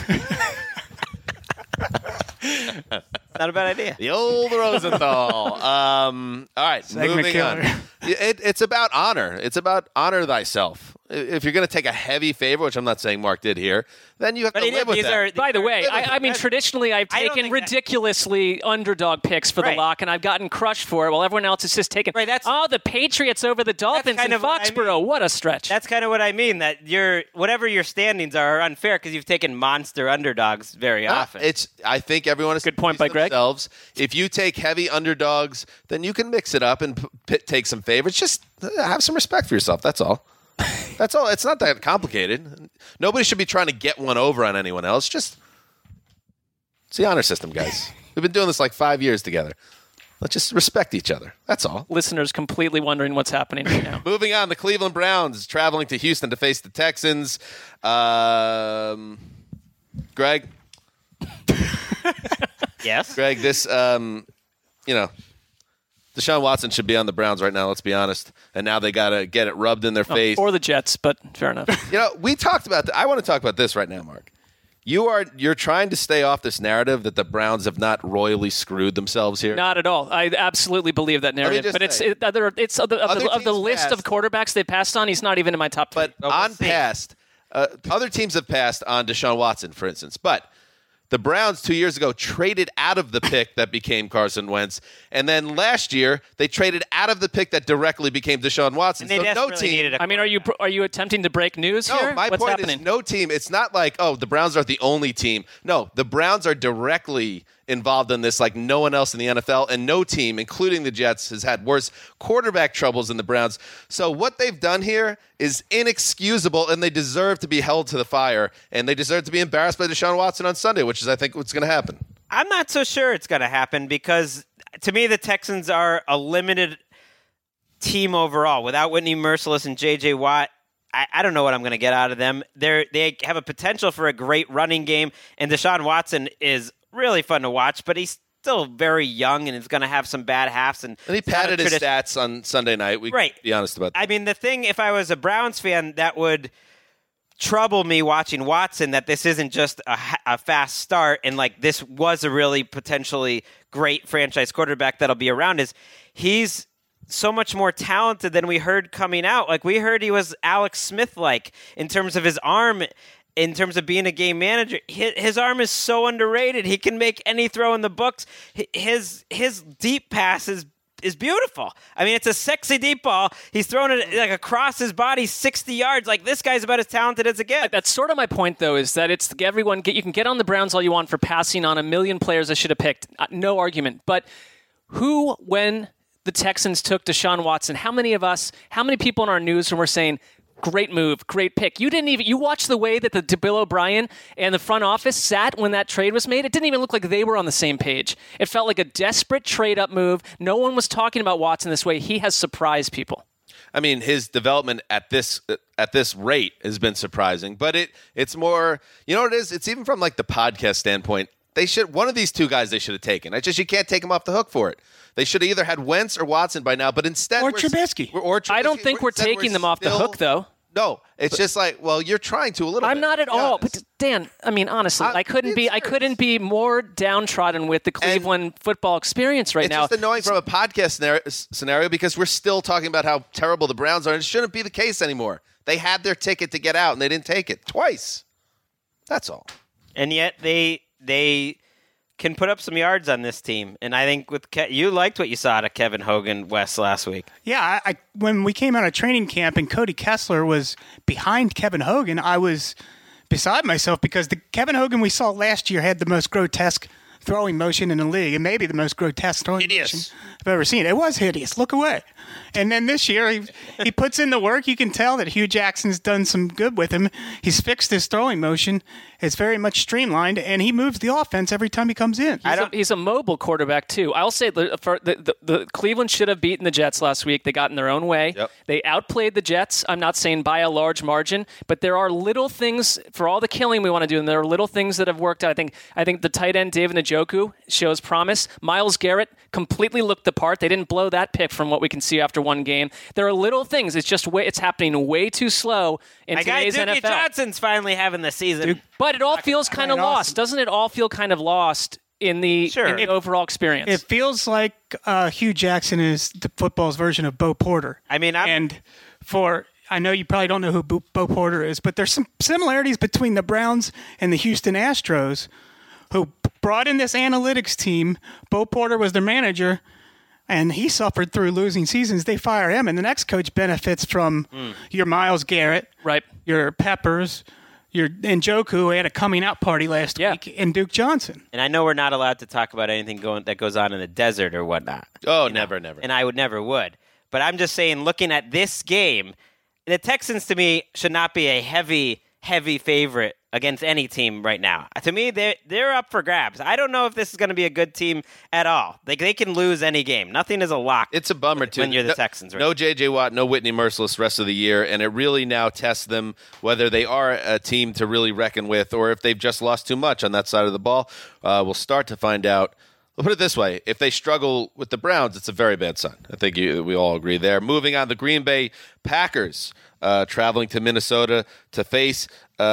Not a bad idea. The old Rosenthal. All right, Segment moving killer. on. It's about honor. It's about honor thyself. If you're going to take a heavy favor, which I'm not saying Mark did here, then you have to live with that. By the way, I mean, traditionally, I've taken ridiculously underdog picks for the lock, and I've gotten crushed for it, while everyone else is just taking, the Patriots over the Dolphins in Foxborough. What a stretch. That's kind of what I mean, that whatever your standings are unfair because you've taken monster underdogs very often. I think everyone is good point by Greg. If you take heavy underdogs, then you can mix it up and take some favorites. Just have some respect for yourself. That's all. That's all. It's not that complicated. Nobody should be trying to get one over on anyone else. It's the honor system, guys. We've been doing this like 5 years together. Let's just respect each other. That's all. Listeners completely wondering what's happening right now. Moving on, the Cleveland Browns traveling to Houston to face the Texans. Greg? Yes? Greg, this, Deshaun Watson should be on the Browns right now, let's be honest. And now they got to get it rubbed in their face. Or the Jets, but fair enough. We talked about I want to talk about this right now, Mark. You're trying to stay off this narrative that the Browns have not royally screwed themselves here. Not at all. I absolutely believe that narrative. But it's of the list of quarterbacks they passed on, he's not even in my top 10. But other teams have passed on Deshaun Watson, for instance. But the Browns 2 years ago traded out of the pick that became Carson Wentz, and then last year they traded out of the pick that directly became Deshaun Watson. And so no team. I mean, are you attempting to break news here? No, my What's point happening? is no team. It's not like the Browns are the only team. No, the Browns are directly involved in this like no one else in the NFL, and no team, including the Jets, has had worse quarterback troubles than the Browns. So what they've done here is inexcusable, and they deserve to be held to the fire, and they deserve to be embarrassed by Deshaun Watson on Sunday, which is, I think, what's going to happen. I'm not so sure it's going to happen because, to me, the Texans are a limited team overall. Without Whitney Mercilus and J.J. Watt, I don't know what I'm going to get out of them. They have a potential for a great running game, and Deshaun Watson is really fun to watch, but he's still very young and is going to have some bad halves. And he padded his stats on Sunday night. We can be honest about that. I mean, the thing, if I was a Browns fan, that would trouble me watching Watson, that this isn't just a fast start and like this was a really potentially great franchise quarterback that'll be around, is he's so much more talented than we heard coming out. Like, we heard he was Alex Smith-like in terms of his arm, in terms of being a game manager. His arm is so underrated. He can make any throw in the books. His deep pass is beautiful. I mean, it's a sexy deep ball. He's throwing it like across his body 60 yards. Like, this guy's about as talented as it gets. That's sort of my point, though, is that it's everyone. You can get on the Browns all you want for passing on a million players I should have picked. No argument. But when the Texans took Deshaun Watson, how many people in our newsroom were saying, great move, great pick? You watched the way that the Bill O'Brien and the front office sat when that trade was made. It didn't even look like they were on the same page. It felt like a desperate trade-up move. No one was talking about Watson this way. He has surprised people. I mean, his development at this rate has been surprising, but it's more, you know what it is? It's even from like the podcast standpoint. One of these two guys they should have taken. You can't take them off the hook for it. They should have either had Wentz or Watson by now, but instead Or Trubisky. I don't think we're taking them off the hook, though. No, it's just like, well, you're trying to a little bit. I'm not at all. But Dan, I mean, honestly, I couldn't be more downtrodden with the Cleveland football experience right now. It's just annoying from a podcast scenario because we're still talking about how terrible the Browns are, and it shouldn't be the case anymore. They had their ticket to get out, and they didn't take it twice. That's all. And yet they can put up some yards on this team. And I think you liked what you saw out of Kevin Hogan West last week. Yeah, when we came out of training camp and Cody Kessler was behind Kevin Hogan, I was beside myself because the Kevin Hogan we saw last year had the most grotesque throwing motion in the league, and maybe the most grotesque throwing motion I've ever seen. It was hideous. Look away. And then this year, he puts in the work. You can tell that Hugh Jackson's done some good with him. He's fixed his throwing motion. It's very much streamlined, and he moves the offense every time he comes in. He's a mobile quarterback, too. I'll say the Cleveland should have beaten the Jets last week. They got in their own way. Yep. They outplayed the Jets. I'm not saying by a large margin, but there are little things, for all the killing we want to do, and there are little things that have worked out. I think the tight end, David Njoku, shows promise. Myles Garrett completely looked the part. They didn't blow that pick from what we can see after one game. There are little things. It's just it's happening way too slow in today's NFL. Johnson's finally having the season. But it all feels kind of lost. Doesn't it all feel kind of lost in the overall experience? It feels like Hugh Jackson is the football's version of Bo Porter. I mean, I know you probably don't know who Bo Porter is, but there's some similarities between the Browns and the Houston Astros, who brought in this analytics team. Bo Porter was their manager, and he suffered through losing seasons. They fire him, and the next coach benefits from your Myles Garrett, right? Your Peppers, your Njoku, who had a coming out party last week, and Duke Johnson. And I know we're not allowed to talk about anything that goes on in the desert or whatnot. Oh, never. And I never would. But I'm just saying, looking at this game, the Texans, to me, should not be a heavy favorite against any team right now. To me, they're up for grabs. I don't know if this is going to be a good team at all. They can lose any game. Nothing is a lock. It's a bummer, too. When you're the Texans. Right? No J.J. Watt, no Whitney Merciless rest of the year, and it really now tests them whether they are a team to really reckon with or if they've just lost too much on that side of the ball. We'll start to find out. We'll put it this way. If they struggle with the Browns, it's a very bad sign. I think we all agree there. Moving on, the Green Bay Packers traveling to Minnesota to face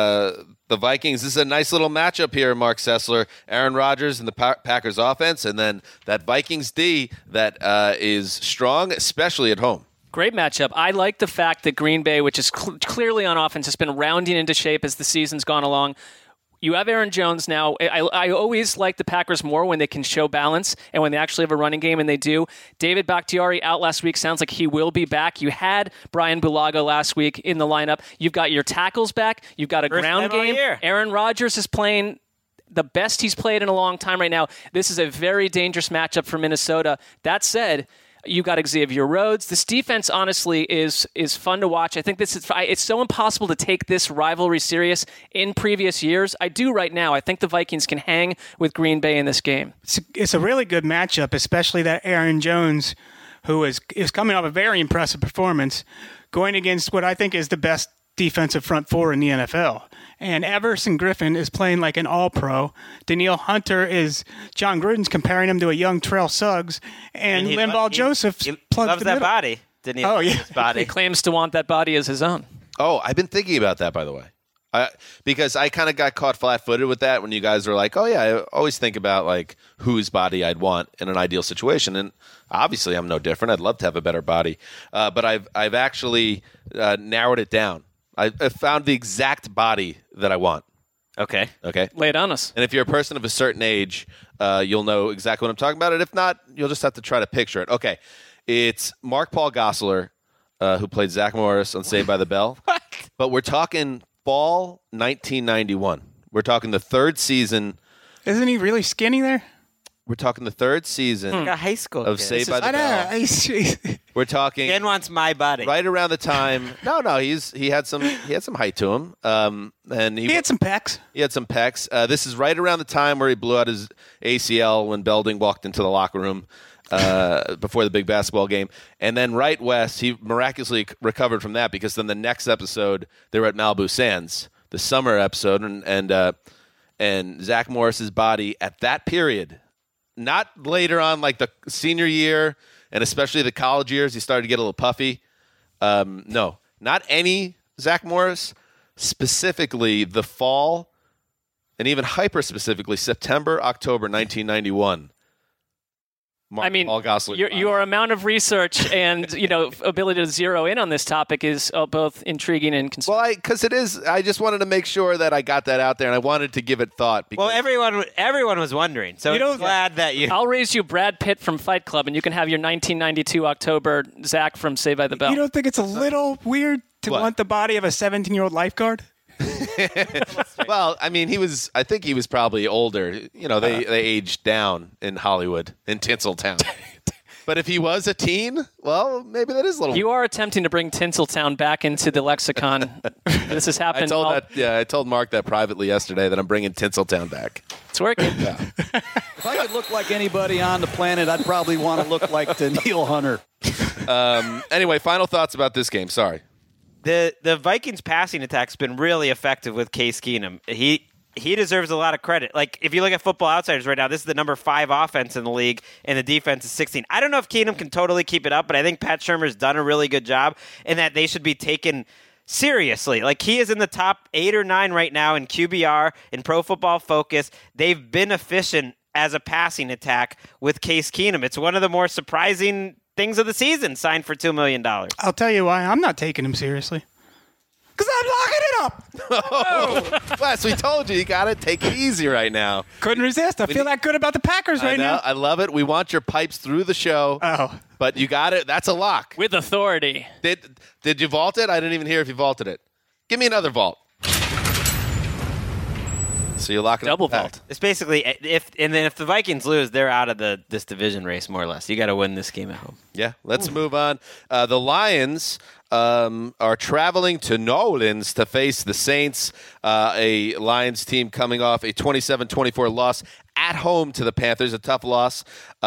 the Vikings. This is a nice little matchup here, Mark Sessler. Aaron Rodgers and the Packers offense, and then that Vikings D that is strong, especially at home. Great matchup. I like the fact that Green Bay, which is clearly on offense, has been rounding into shape as the season's gone along. You have Aaron Jones now. I always like the Packers more when they can show balance and when they actually have a running game, and they do. David Bakhtiari out last week. Sounds like he will be back. You had Brian Bulaga last week in the lineup. You've got your tackles back. You've got a ground game. Aaron Rodgers is playing the best he's played in a long time right now. This is a very dangerous matchup for Minnesota. That said, you got Xavier Rhodes. This defense, honestly, is fun to watch. I think it's so impossible to take this rivalry serious in previous years. I do right now. I think the Vikings can hang with Green Bay in this game. It's a really good matchup, especially that Aaron Jones, who is coming off a very impressive performance, going against what I think is the best defensive front four in the NFL. And Everson Griffin is playing like an all-pro. Danielle Hunter John Gruden's comparing him to a young Terrell Suggs. And Linval Joseph loves that body. Oh, yeah. Body. He claims to want that body as his own. Oh, I've been thinking about that, by the way. Because I kind of got caught flat-footed with that when you guys were like, oh, yeah, I always think about like whose body I'd want in an ideal situation. And obviously I'm no different. I'd love to have a better body. But I've actually narrowed it down. I found the exact body that I want. Okay. Lay it on us. And if you're a person of a certain age, you'll know exactly what I'm talking about. And if not, you'll just have to try to picture it. Okay. It's Mark Paul Gosselaar, who played Zach Morris on Saved by the Bell. What? But we're talking fall 1991. We're talking the third season. Isn't he really skinny there? We're talking the third season like a high school of kid. Saved by the Bell. We're talking Ben wants my body. Right around the time. No, he had some height to him. And he had some pecs. He had some pecs. This is right around the time where he blew out his ACL when Belding walked into the locker room before the big basketball game. And then right west, he miraculously recovered from that because then the next episode they were at Malibu Sands, the summer episode, And Zach Morris's body at that period, not later on like the senior year and especially the college years, he started to get a little puffy. No, not any Zach Morris, specifically the fall and even hyper-specifically September, October 1991. Paul Gosselaar. Your amount of research and ability to zero in on this topic is both intriguing and concerning. Well, because it is. I just wanted to make sure that I got that out there, and I wanted to give it thought. Well, everyone was wondering, so I'm glad that you. I'll raise you Brad Pitt from Fight Club, and you can have your 1992 October Zach from Saved by the Bell. You don't think it's a little weird to want the body of a 17-year-old lifeguard? Well, I mean, I think he was probably older. They aged down in Hollywood, in Tinseltown. But if he was a teen, well, maybe that is a little. You are attempting to bring Tinseltown back into the lexicon. This has happened. I told Mark that privately yesterday that I'm bringing Tinseltown back. It's working. Yeah. If I could look like anybody on the planet, I'd probably want to look like Daniil Hunter. Anyway, final thoughts about this game. Sorry. The Vikings passing attack's been really effective with Case Keenum. He deserves a lot of credit. Like, if you look at Football Outsiders right now, this is the number 5 offense in the league, and the defense is 16. I don't know if Keenum can totally keep it up, but I think Pat Shurmur's done a really good job, and that they should be taken seriously. Like, he is in the top 8 or 9 right now in QBR, in Pro Football Focus. They've been efficient as a passing attack with Case Keenum. It's one of the more surprising things of the season, signed for $2 million. I'll tell you why I'm not taking him seriously. Because I'm locking it up. Oh, Wes, we told you got to take it easy right now. Couldn't resist. I feel that good about the Packers right now. I love it. We want your pipes through the show. Oh. But you got it. That's a lock. With authority. Did you vault it? I didn't even hear if you vaulted it. Give me another vault. So you're locking double up the vault. It's basically if the Vikings lose, they're out of this division race more or less. You got to win this game at home. Yeah, let's move on. The Lions are traveling to New Orleans to face the Saints, a Lions team coming off a 27-24 loss at home to the Panthers, a tough loss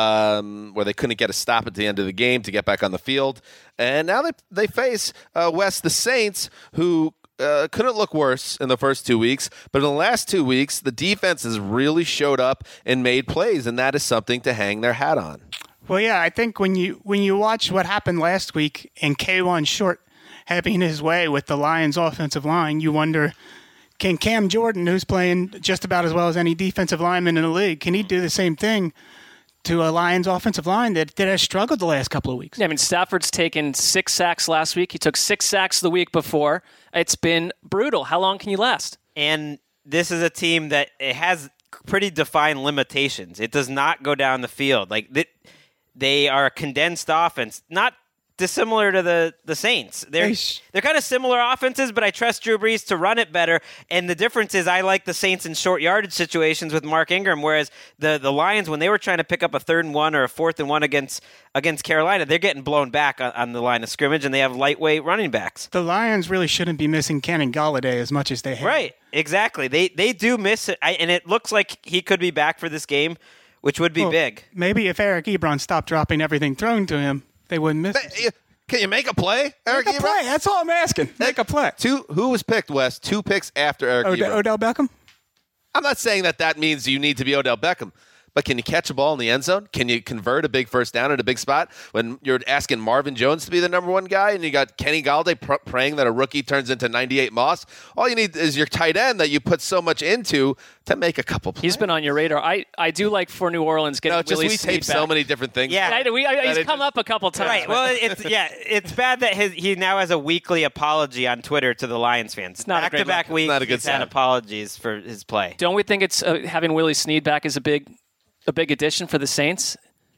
where they couldn't get a stop at the end of the game to get back on the field. And now they face the Saints, who couldn't look worse in the first 2 weeks, but in the last 2 weeks, the defense has really showed up and made plays, and that is something to hang their hat on. Well, yeah, I think when you watch what happened last week and K1 Short having his way with the Lions offensive line, you wonder, can Cam Jordan, who's playing just about as well as any defensive lineman in the league, can he do the same thing to a Lions offensive line that has struggled the last couple of weeks? Yeah, I mean, Stafford's taken 6 sacks last week. He took 6 sacks the week before. It's been brutal. How long can you last? And this is a team that it has pretty defined limitations. It does not go down the field. Like, they are a condensed offense, not dissimilar to the Saints. They're kind of similar offenses, but I trust Drew Brees to run it better. And the difference is I like the Saints in short yardage situations with Mark Ingram, whereas the Lions, when they were trying to pick up a 3rd and 1 or a 4th and 1 against Carolina, they're getting blown back on the line of scrimmage, and they have lightweight running backs. The Lions really shouldn't be missing Kenny Golladay as much as they have. Right, exactly. They do miss it, and it looks like he could be back for this game, which would be big. Maybe if Eric Ebron stopped dropping everything thrown to him, they wouldn't miss it. Can you make a play, Eric Make a Ebron? play. That's all I'm asking. Make a play. Who was picked, Wes? 2 picks after Eric Ebron. Odell Beckham? I'm not saying that means you need to be Odell Beckham, but can you catch a ball in the end zone? Can you convert a big first down at a big spot when you're asking Marvin Jones to be the number 1 guy and you got Kenny Golladay praying that a rookie turns into 98 Moss? All you need is your tight end that you put so much into to make a couple plays. He's been on your radar. I do like for New Orleans getting Willie we Snead tape back. So many different things. Yeah, he's come up a couple times. Right. Well, it's bad that he now has a weekly apology on Twitter to the Lions fans. It's not back-to-back weeks. Not a good he's had sign. apologies for his play. Don't we think it's having Willie Snead back is a big addition for the Saints?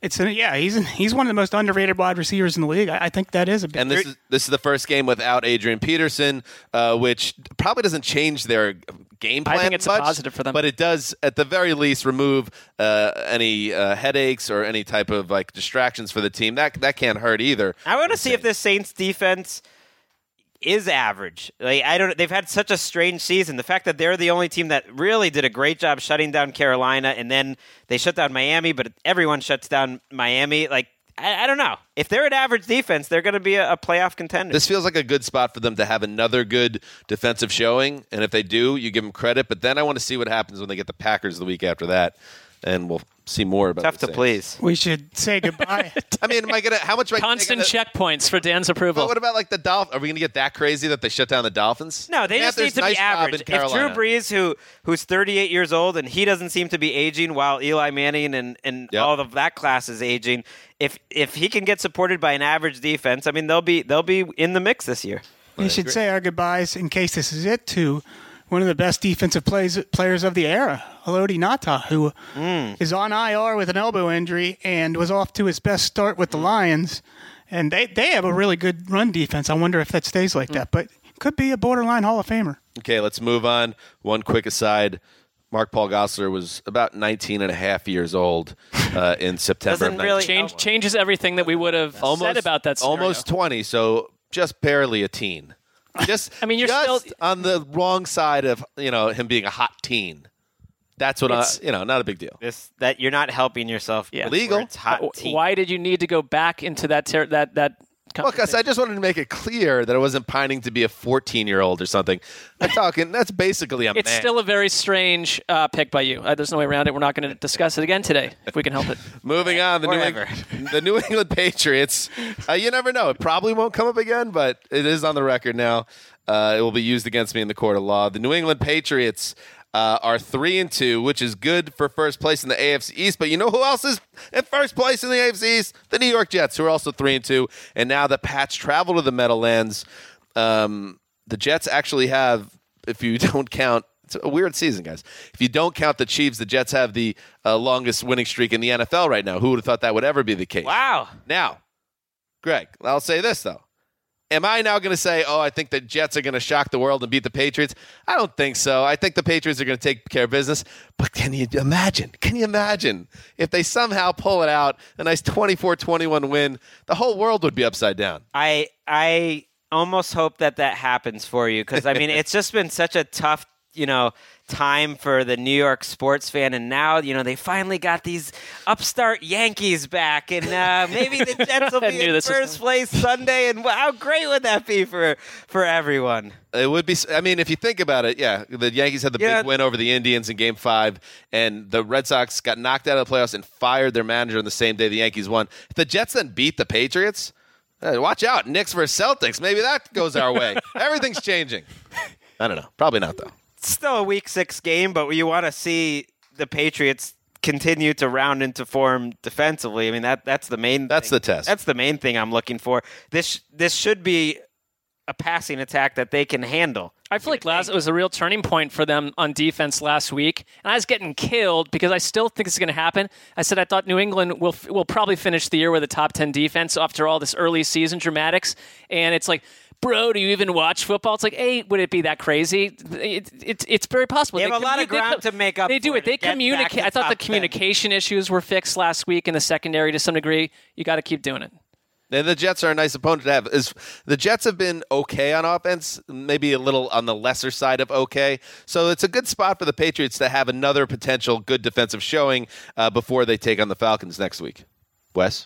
He's one of the most underrated wide receivers in the league. I think that is a big. And this is the first game without Adrian Peterson, which probably doesn't change their game plan. I think it's much, a positive for them, but it does at the very least remove any headaches or any type of like distractions for the team. That can't hurt either. I want to see if this Saints defense is average. They've had such a strange season. The fact that they're the only team that really did a great job shutting down Carolina, and then they shut down Miami, but everyone shuts down Miami. Like, I don't know. If they're an average defense, they're going to be a playoff contender. This feels like a good spot for them to have another good defensive showing, and if they do, you give them credit. But then I want to see what happens when they get the Packers the week after that, and we'll see more about Tough the to Saints. please. We should say goodbye. I mean, am I gonna? How much? Constant checkpoints for Dan's approval. But what about like the Dolphins? Are we going to get that crazy that they shut down the Dolphins? No, they just Panthers, need to nice be job average. in If Drew Carolina. Brees, who's 38 years old, and he doesn't seem to be aging while Eli Manning and Yep. all of that class is aging, if he can get supported by an average defense, I mean, they'll be in the mix this year. We should say our goodbyes, in case this is it, to one of the best defensive players of the era, Haloti Ngata, who is on IR with an elbow injury and was off to his best start with the Lions. And they have a really good run defense. I wonder if that stays like that. But could be a borderline Hall of Famer. Okay, let's move on. One quick aside. Mark Paul Gosselaar was about 19 and a half years old in September. Doesn't really Changes everything that we would have said about that scenario. Almost 20, so just barely a teen. Just, I mean, you're just still on the wrong side of him being a hot teen. That's what not a big deal. that you're not helping yourself. Yeah. Legal. It's hot tea. Why did you need to go back into that Well, because I just wanted to make it clear that I wasn't pining to be a 14-year-old or something. I'm talking. That's basically a It's man. still a very strange pick by you. There's no way around it. We're not going to discuss it again today, if we can help it. Moving on, the New England Patriots. You never know. It probably won't come up again, but it is on the record now. It will be used against me in the court of law. The New England Patriots are 3-2, which is good for first place in the AFC East. But you know who else is in first place in the AFC East? The New York Jets, who are also 3-2. And now the Pats travel to the Meadowlands. The Jets actually have, if you don't count, it's a weird season, guys. If you don't count the Chiefs, the Jets have the longest winning streak in the NFL right now. Who would have thought that would ever be the case? Wow. Now, Greg, I'll say this, though. Am I now going to say, I think the Jets are going to shock the world and beat the Patriots? I don't think so. I think the Patriots are going to take care of business. But can you imagine if they somehow pull it out, a nice 24-21 win, the whole world would be upside down. I almost hope that happens for you because, I mean, it's just been such a tough, time for the New York sports fan, and now, they finally got these upstart Yankees back, and maybe the Jets will be in first place Sunday, and how great would that be for everyone? It would be. I mean, if you think about it, yeah, the Yankees had the big win over the Indians in Game 5, and the Red Sox got knocked out of the playoffs and fired their manager on the same day the Yankees won. If the Jets then beat the Patriots, watch out, Knicks versus Celtics. Maybe that goes our way. Everything's changing. I don't know. Probably not, though. It's still a Week 6 game, but you want to see the Patriots continue to round into form defensively. I mean, that's the main. That's thing. the test. That's the main thing I'm looking for. This should be a passing attack that they can handle. I feel like it was a real turning point for them on defense last week, and I was getting killed because I still think it's going to happen. I said I thought New England will probably finish the year with a top 10 defense after all this early season dramatics, and it's like, bro, do you even watch football? It's like, hey, would it be that crazy? It's very possible. They have a lot of ground to make up. They do for it. They communicate. I thought the communication issues were fixed last week in the secondary to some degree. You got to keep doing it. And the Jets are a nice opponent to have. The Jets have been okay on offense, maybe a little on the lesser side of okay. So it's a good spot for the Patriots to have another potential good defensive showing before they take on the Falcons next week. Wes?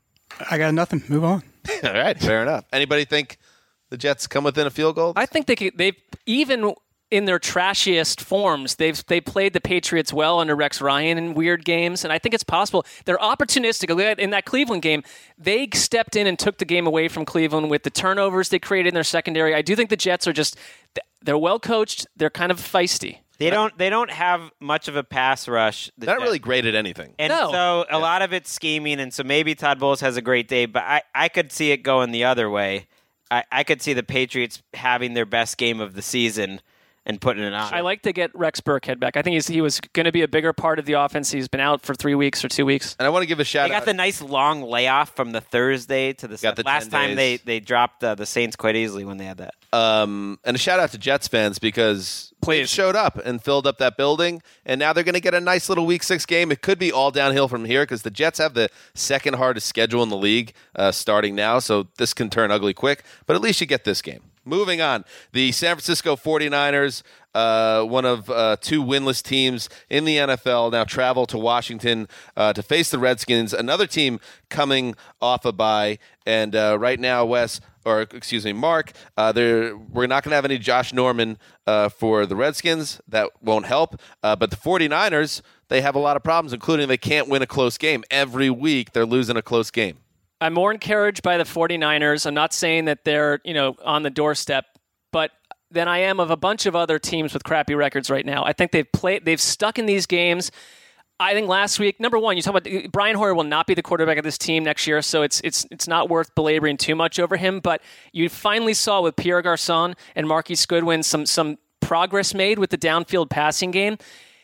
I got nothing. Move on. All right, fair enough. Anybody think the Jets come within a field goal? I think they've even in their trashiest forms, they played the Patriots well under Rex Ryan in weird games, and I think it's possible. They're opportunistic. In that Cleveland game, they stepped in and took the game away from Cleveland with the turnovers they created in their secondary. I do think the Jets are they're well coached. They're kind of feisty. They don't have much of a pass rush. They're not really great at anything. And so a lot of it's scheming, and so maybe Todd Bowles has a great day, but I could see it going the other way. I could see the Patriots having their best game of the season and putting it on. I like to get Rex Burkhead back. I think he was going to be a bigger part of the offense. He's been out for 3 weeks or 2 weeks. And I want to give a shout out. They got the nice long layoff from the Thursday to the last time they dropped the Saints quite easily when they had that. And a shout out to Jets fans because they showed up and filled up that building, and now they're going to get a nice little Week 6 game. It could be all downhill from here because the Jets have the second hardest schedule in the league starting now, so this can turn ugly quick, but at least you get this game. Moving on, the San Francisco 49ers, one of two winless teams in the NFL, now travel to Washington to face the Redskins, another team coming off a bye. And right now, Mark, we're not going to have any Josh Norman for the Redskins. That won't help. But the 49ers, they have a lot of problems, including they can't win a close game. Every week, they're losing a close game. I'm more encouraged by the 49ers. I'm not saying that they're, on the doorstep, but than I am of a bunch of other teams with crappy records right now. I think they've stuck in these games. I think last week, number one, you talk about Brian Hoyer will not be the quarterback of this team next year, so it's not worth belaboring too much over him. But you finally saw with Pierre Garçon and Marquise Goodwin some progress made with the downfield passing game.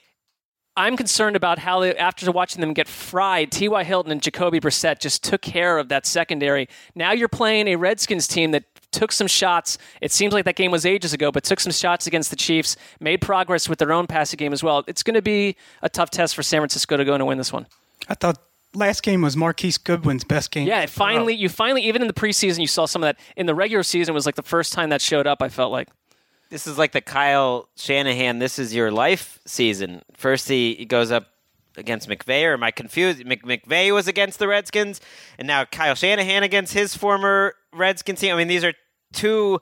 I'm concerned about how after watching them get fried, T.Y. Hilton and Jacoby Brissett just took care of that secondary. Now you're playing a Redskins team that took some shots. It seems like that game was ages ago, but took some shots against the Chiefs, made progress with their own passing game as well. It's going to be a tough test for San Francisco to go and win this one. I thought last game was Marquise Goodwin's best game. Yeah, finally, even in the preseason, you saw some of that. In the regular season, it was like the first time that showed up, I felt like. This is like the Kyle Shanahan, this is your life season. First he goes up against McVay, or am I confused? McVay was against the Redskins, and now Kyle Shanahan against his former Redskins team. I mean, these are two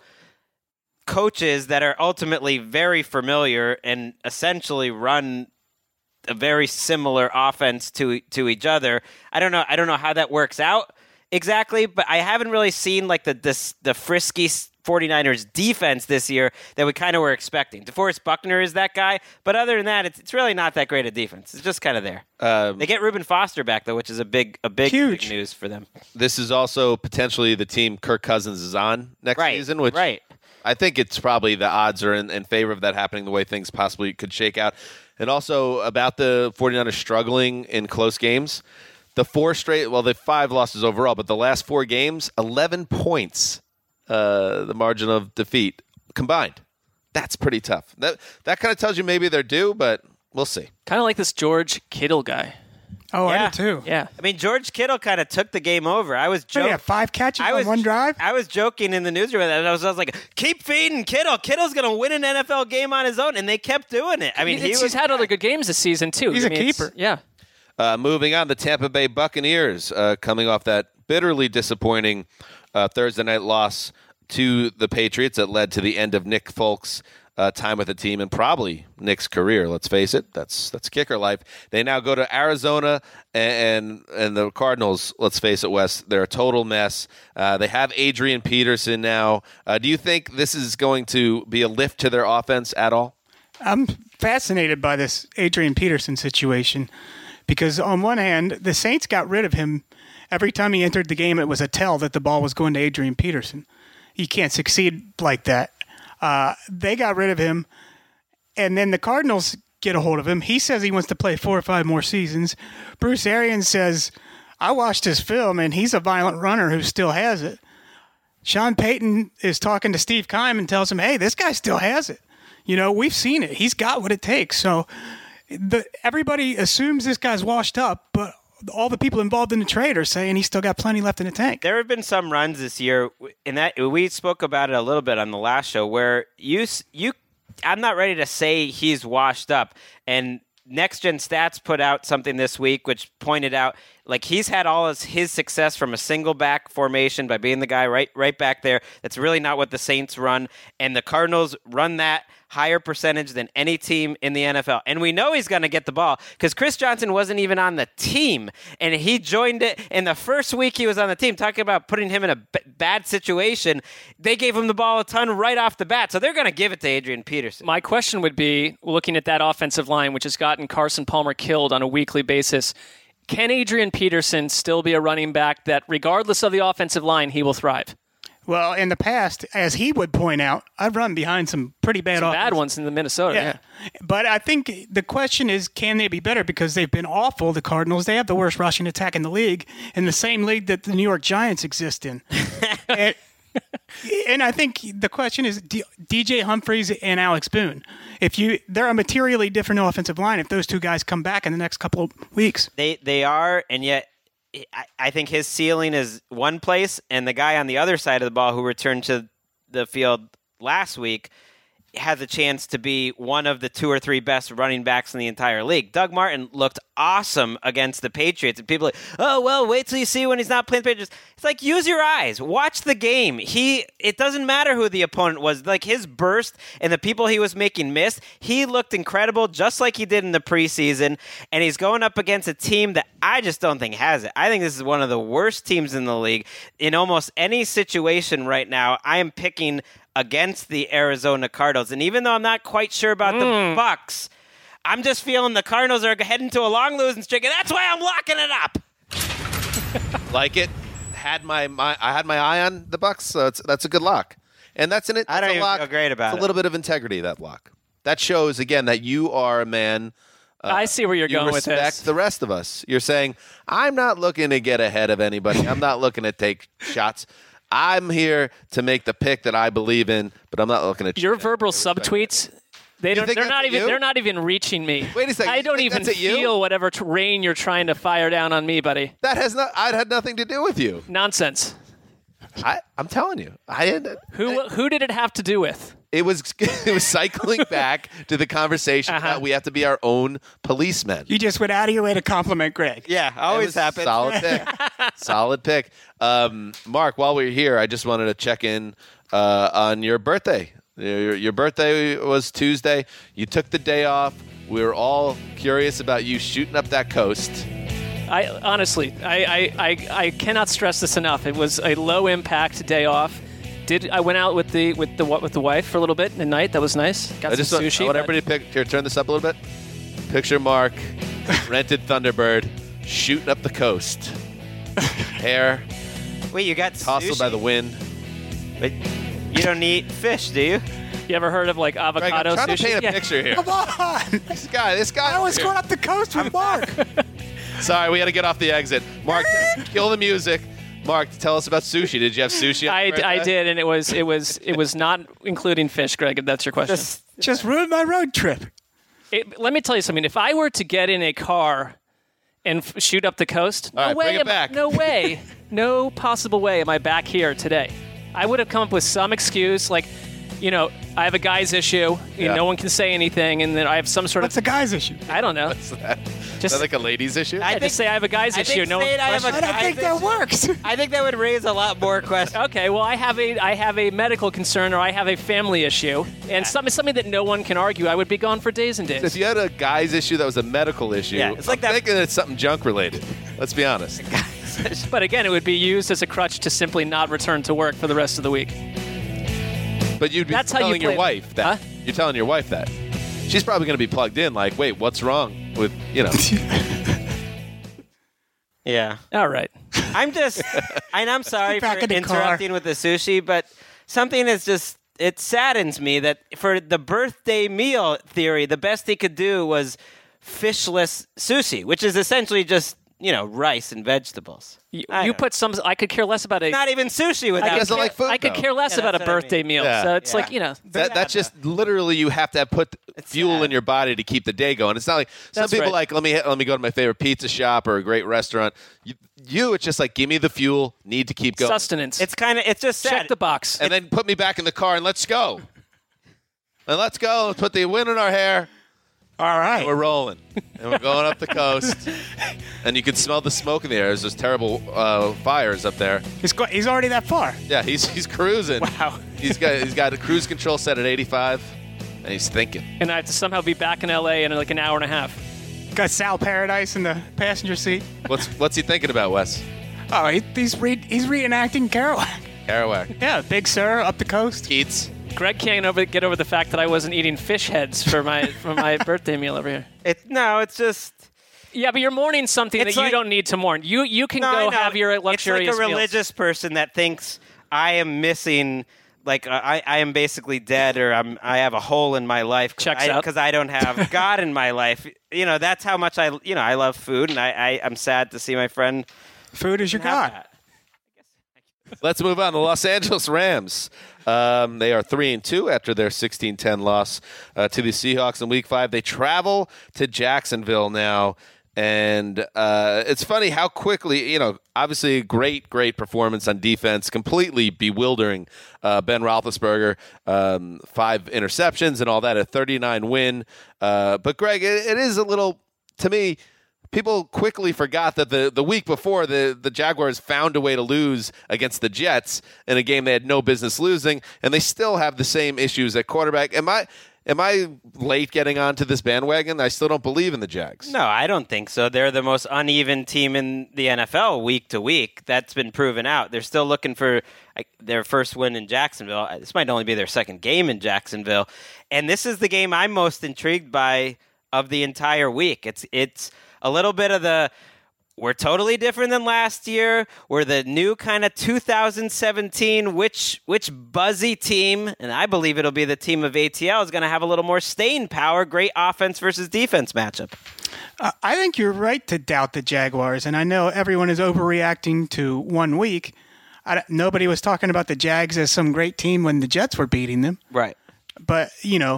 coaches that are ultimately very familiar and essentially run a very similar offense to each other. I don't know how that works out exactly, but I haven't really seen like the frisky 49ers defense this year that we kind of were expecting. DeForest Buckner is that guy, but other than that, it's really not that great a defense. It's just kind of there. They get Reuben Foster back though, which is a big news for them. This is also potentially the team Kirk Cousins is on next season, which I think it's probably the odds are in favor of that happening the way things possibly could shake out. And also about the 49ers struggling in close games. The 5 losses overall, but the last 4 games, 11 points. The margin of defeat combined. That's pretty tough. That kind of tells you maybe they're due, but we'll see. Kind of like this George Kittle guy. Oh, yeah. I do too. Yeah. I mean, George Kittle kind of took the game over. I was joking. Yeah, 5 catches on one drive. I was joking in the newsroom, and I was like, keep feeding Kittle. Kittle's going to win an NFL game on his own, and they kept doing it. I mean, he's had other good games this season, too. He's a keeper. Yeah. Moving on, the Tampa Bay Buccaneers coming off that bitterly disappointing Thursday night loss to the Patriots that led to the end of Nick Folk's time with the team and probably Nick's career. Let's face it, that's kicker life. They now go to Arizona and the Cardinals. Let's face it, Wes, they're a total mess. They have Adrian Peterson now. Do you think this is going to be a lift to their offense at all? I'm fascinated by this Adrian Peterson situation because on one hand, the Saints got rid of him. Every time he entered the game, it was a tell that the ball was going to Adrian Peterson. You can't succeed like that. They got rid of him, and then the Cardinals get a hold of him. He says he wants to play 4 or 5 more seasons. Bruce Arians says, I watched his film, and he's a violent runner who still has it. Sean Payton is talking to Steve Keim and tells him, hey, this guy still has it. We've seen it. He's got what it takes. So everybody assumes this guy's washed up, but all the people involved in the trade are saying he's still got plenty left in the tank. There have been some runs this year, and that we spoke about it a little bit on the last show, where I'm not ready to say he's washed up. And Next Gen Stats put out something this week which pointed out like he's had all his success from a single back formation by being the guy right back there. That's really not what the Saints run, and the Cardinals run that higher percentage than any team in the NFL. And we know he's going to get the ball because Chris Johnson wasn't even on the team, and he joined it in the first week he was on the team. Talking about putting him in a bad situation, they gave him the ball a ton right off the bat, so they're going to give it to Adrian Peterson. My question would be, looking at that offensive line, which has gotten Carson Palmer killed on a weekly basis, can Adrian Peterson still be a running back that, regardless of the offensive line, he will thrive? Well, in the past, as he would point out, I've run behind some pretty bad ones in the Minnesota. Yeah. But I think the question is, can they be better? Because they've been awful, the Cardinals. They have the worst rushing attack in the league, in the same league that the New York Giants exist in. And I think the question is DJ Humphries and Alex Boone. They're a materially different offensive line if those two guys come back in the next couple of weeks. They are, and yet I think his ceiling is one place, and the guy on the other side of the ball who returned to the field last week, has a chance to be one of the 2 or 3 best running backs in the entire league. Doug Martin looked awesome against the Patriots. And people are like, oh, well, wait till you see when he's not playing the Patriots. It's like, use your eyes. Watch the game. It doesn't matter who the opponent was. Like, his burst and the people he was making miss, he looked incredible, just like he did in the preseason. And he's going up against a team that I just don't think has it. I think this is one of the worst teams in the league. In almost any situation right now, I am picking against the Arizona Cardinals. And even though I'm not quite sure about the Bucks, I'm just feeling the Cardinals are heading to a long losing streak, and that's why I'm locking it up. Like it. I had my eye on the Bucks, so that's a good lock. And that's in it. I don't even feel great about it. It's a little bit of integrity, that lock. That shows, again, that you are a man. I see where you're going with this. You respect the rest of us. You're saying, I'm not looking to get ahead of anybody. I'm not looking to take shots. I'm here to make the pick that I believe in, but I'm not looking at your verbal subtweets. They're not even reaching me. Wait a second. I don't even feel whatever rain you're trying to fire down on me, buddy. That had nothing to do with you. Nonsense. I'm telling you. Who did it have to do with? It was cycling back to the conversation that we have to be our own policemen. You just went out of your way to compliment Greg. Yeah, always happens. Solid pick. Solid pick. Mark, while we're here, I just wanted to check in on your birthday. Your birthday was Tuesday. You took the day off. We were all curious about you shooting up that coast. I cannot stress this enough. It was a low impact day off. I went out with the wife for a little bit at night. That was nice. Got some sushi. I want everybody to here, turn this up a little bit. Picture Mark, rented Thunderbird, shooting up the coast. Hair. Wait, you got tousled sushi? by the wind. But you don't eat fish, do you? You ever heard of like avocado Greg, I'm trying sushi? to paint a picture here. Come on. This guy. I was going up the coast with Mark. Sorry, we had to get off the exit. Mark, kill the music. Mark, tell us about sushi. Did you have sushi? I did, and it was not including fish, Greg. If that's your question. Just ruined my road trip. Let me tell you something. If I were to get in a car and shoot up the coast, All right, bring it back. No way, no possible way am I back here today. I would have come up with some excuse, like, I have a guy's issue. No one can say anything, and then I have some sort What's a guy's issue? I don't know. What's that? Is that like a ladies' issue? Just say I have a guy's issue. No one. I don't think that works. I think that would raise a lot more questions. Okay, well, I have a medical concern, or I have a family issue, and something that no one can argue. I would be gone for days and days. If you had a guy's issue that was a medical issue, it's like I'm thinking it's something junk related. Let's be honest. But again, it would be used as a crutch to simply not return to work for the rest of the week. But you'd be telling your wife that. Huh? You're telling your wife that. She's probably going to be plugged in like, wait, what's wrong with, Yeah. All right. I'm sorry for interrupting with the sushi, but something is just, it saddens me that for the birthday meal theory, the best he could do was fishless sushi, which is essentially just, rice and vegetables. You put some. I could care less about it. Not even sushi without. I could care less about a birthday meal. Yeah. So it's like that's just literally you have to put fuel in your body to keep the day going. It's not like some people like let me go to my favorite pizza shop or a great restaurant. It's just like give me the fuel. Need to keep going. Sustenance. It's just sad. Check the box and then put me back in the car and let's go. Let's put the wind in our hair. All right. And we're rolling. And we're going up the coast. And you can smell the smoke in the air. There's those terrible fires up there. He's already that far. Yeah, he's cruising. Wow. He's got a cruise control set at 85, and he's thinking. And I have to somehow be back in L.A. in like an hour and a half. Got Sal Paradise in the passenger seat. What's he thinking about, Wes? Oh, he's reenacting Kerouac. Kerouac. Yeah, Big Sur, up the coast. Keats. Greg can't get over the fact that I wasn't eating fish heads for my birthday meal over here. It's just. Yeah, but you're mourning something that you don't need to mourn. You can have your luxurious It's like a religious person that thinks I am missing, like I am basically dead, or I have a hole in my life. Checks out because I don't have God in my life. That's how much I love food, and I'm sad to see my friend. Food is your God. That. Let's move on. The Los Angeles Rams. They are 3-2 after their 16-10 loss to the Seahawks in Week 5. They travel to Jacksonville now, And it's funny how quickly, obviously great performance on defense, completely bewildering Ben Roethlisberger, 5 interceptions and all that, a 39 win. But Greg, it is a little, to me, people quickly forgot that the week before the Jaguars found a way to lose against the Jets in a game they had no business losing, and they still have the same issues at quarterback. Am I late getting onto this bandwagon? I still don't believe in the Jags. No, I don't think so. They're the most uneven team in the NFL week to week. That's been proven out. They're still looking for their first win in Jacksonville. This might only be their second game in Jacksonville. And this is the game I'm most intrigued by of the entire week. It's a little bit of we're totally different than last year. We're the new kind of 2017, which buzzy team, and I believe it'll be the team of ATL, is going to have a little more staying power, great offense versus defense matchup. I think you're right to doubt the Jaguars, and I know everyone is overreacting to 1 week. Nobody was talking about the Jags as some great team when the Jets were beating them. Right. But,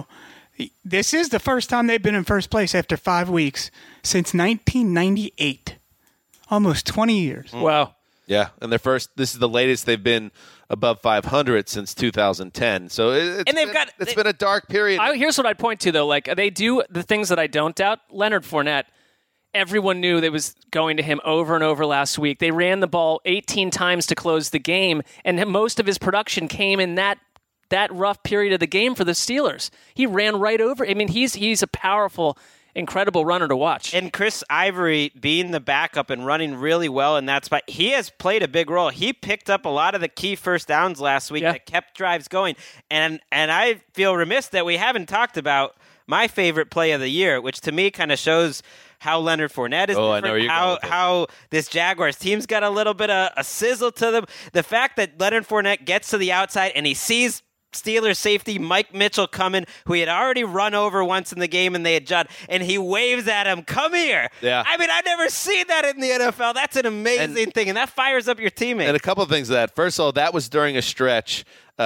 this is the first time they've been in first place after 5 weeks since 1998. Almost 20 years. Wow. Yeah, and this is the latest they've been above 500 since 2010. So it's been a dark period. Here's what I'd point to, though. Like, they do the things that I don't doubt. Leonard Fournette, everyone knew they was going to him over and over last week. They ran the ball 18 times to close the game, and most of his production came in that rough period of the game for the Steelers. He ran right over. I mean, he's a powerful, incredible runner to watch. And Chris Ivory being the backup and running really well in that spot, he has played a big role. He picked up a lot of the key first downs last week that kept drives going. And I feel remiss that we haven't talked about my favorite play of the year, which to me kind of shows how Leonard Fournette is different, I know you're how this Jaguars team's got a little bit of a sizzle to them. The fact that Leonard Fournette gets to the outside and he sees Steelers safety Mike Mitchell coming, who he had already run over once in the game, and they had jumped, and he waves at him, "Come here!" Yeah. I mean, I've never seen that in the NFL. That's an amazing thing, and that fires up your teammate. And a couple of things of that. First of all, that was during a stretch.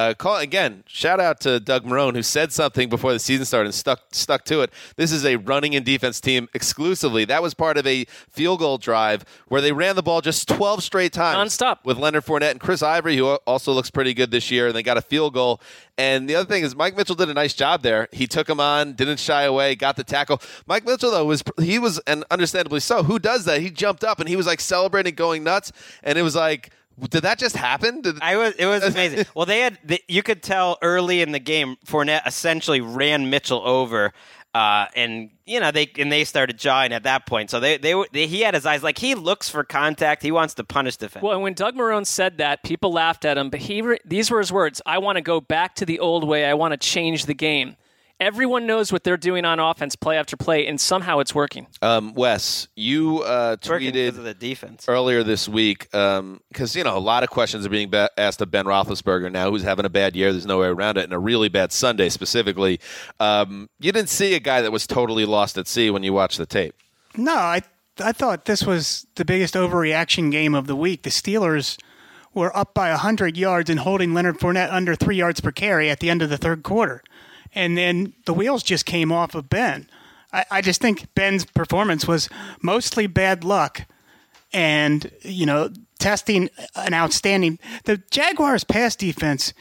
Shout out to Doug Marrone, who said something before the season started and stuck to it. This is a running and defense team exclusively. That was part of a field goal drive where they ran the ball just 12 straight times. Nonstop. With Leonard Fournette and Chris Ivory, who also looks pretty good this year, and they got a field goal. And the other thing is Mike Mitchell did a nice job there. He took him on, didn't shy away, got the tackle. Mike Mitchell, though, was, and understandably so, who does that? He jumped up, and he was like celebrating, going nuts, and it was like, did that just happen? It was amazing. Well, you could tell early in the game, Fournette essentially ran Mitchell over, and they started jawing at that point. So he had his eyes like he looks for contact. He wants to punish defense. Well, and when Doug Marrone said that, people laughed at him. But these were his words: "I want to go back to the old way. I want to change the game." Everyone knows what they're doing on offense, play after play, and somehow it's working. Wes, you tweeted because of the defense earlier this week because a lot of questions are being asked of Ben Roethlisberger now, who's having a bad year. There's no way around it, and a really bad Sunday specifically. You didn't see a guy that was totally lost at sea when you watched the tape. No, I thought this was the biggest overreaction game of the week. The Steelers were up by 100 yards and holding Leonard Fournette under 3 yards per carry at the end of the third quarter. And then the wheels just came off of Ben. I just think Ben's performance was mostly bad luck and, testing an outstanding. The Jaguars' pass defense,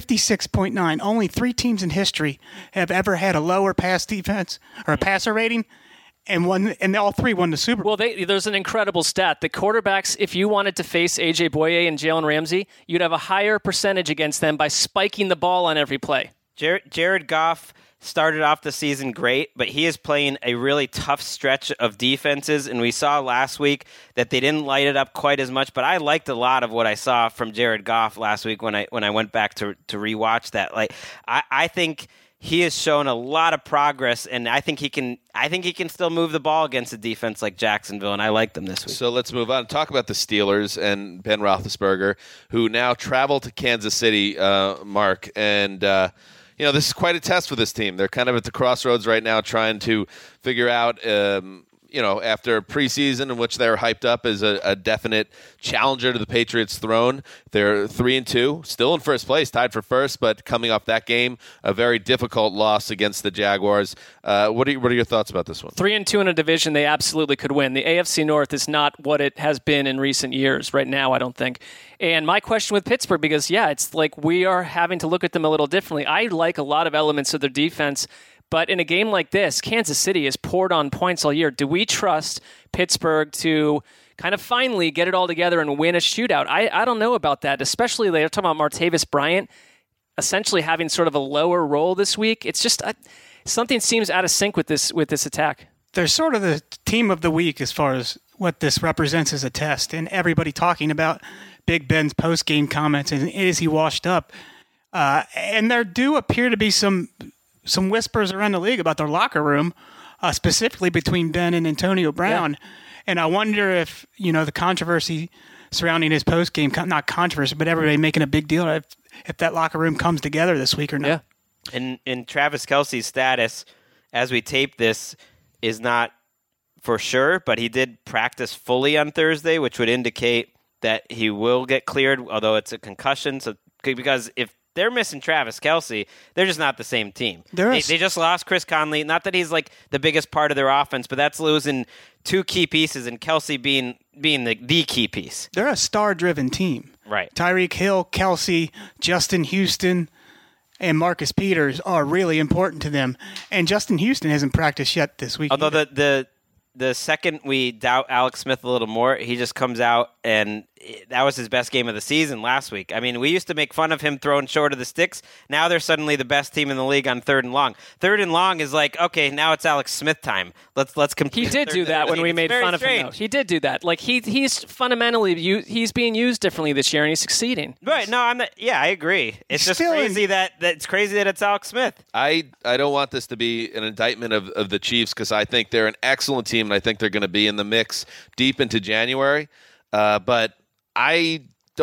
56.9. Only 3 teams in history have ever had a lower pass defense or a passer rating, and all 3 won the Super Bowl. Well, there's an incredible stat. The quarterbacks, if you wanted to face A.J. Boye and Jalen Ramsey, you'd have a higher percentage against them by spiking the ball on every play. Jared Goff started off the season great, but he is playing a really tough stretch of defenses, and we saw last week that they didn't light it up quite as much, but I liked a lot of what I saw from Jared Goff last week when I went back to rewatch that. Like I think he has shown a lot of progress, and I think he can still move the ball against a defense like Jacksonville, and I like them this week. So let's move on and talk about the Steelers and Ben Roethlisberger, who now travel to Kansas City, Mark, and this is quite a test for this team. They're kind of at the crossroads right now trying to figure out after preseason in which they were hyped up as a definite challenger to the Patriots' throne. They're 3-2, still in first place, tied for first, but coming off that game, a very difficult loss against the Jaguars. What are your thoughts about this one? 3-2 in a division they absolutely could win. The AFC North is not what it has been in recent years right now, I don't think. And my question with Pittsburgh, because, it's like we are having to look at them a little differently. I like a lot of elements of their defense, but in a game like this, Kansas City has poured on points all year. Do we trust Pittsburgh to kind of finally get it all together and win a shootout? I don't know about that, especially they're talking about Martavis Bryant essentially having sort of a lower role this week. It's just something seems out of sync with this attack. They're sort of the team of the week as far as what this represents as a test, and everybody talking about Big Ben's post-game comments and is he washed up? And there do appear to be some whispers around the league about their locker room, specifically between Ben and Antonio Brown. Yeah. And I wonder if, the controversy surrounding his post-game, not controversy, but everybody making a big deal, if that locker room comes together this week or not. Yeah. And Travis Kelce's status, as we tape this, is not for sure, but he did practice fully on Thursday, which would indicate that he will get cleared, although it's a concussion. So because if they're missing Travis Kelce, they're just not the same team. They just lost Chris Conley. Not that he's like the biggest part of their offense, but that's losing two key pieces, and Kelce being the key piece. They're a star-driven team. Right. Tyreek Hill, Kelce, Justin Houston, and Marcus Peters are really important to them. And Justin Houston hasn't practiced yet this week. Although the second we doubt Alex Smith a little more, he just comes out, and that was his best game of the season last week. I mean, we used to make fun of him throwing short of the sticks. Now they're suddenly the best team in the league on 3rd and long. 3rd and long is like, okay, now it's Alex Smith time. Let's compete. He did do that when we made fun of him, though. He did do that. Like he's fundamentally he's being used differently this year, and he's succeeding. Right? No, I'm not. Yeah, I agree. It's just crazy that it's Alex Smith. I don't want this to be an indictment of the Chiefs, because I think they're an excellent team, and I think they're going to be in the mix deep into January. But I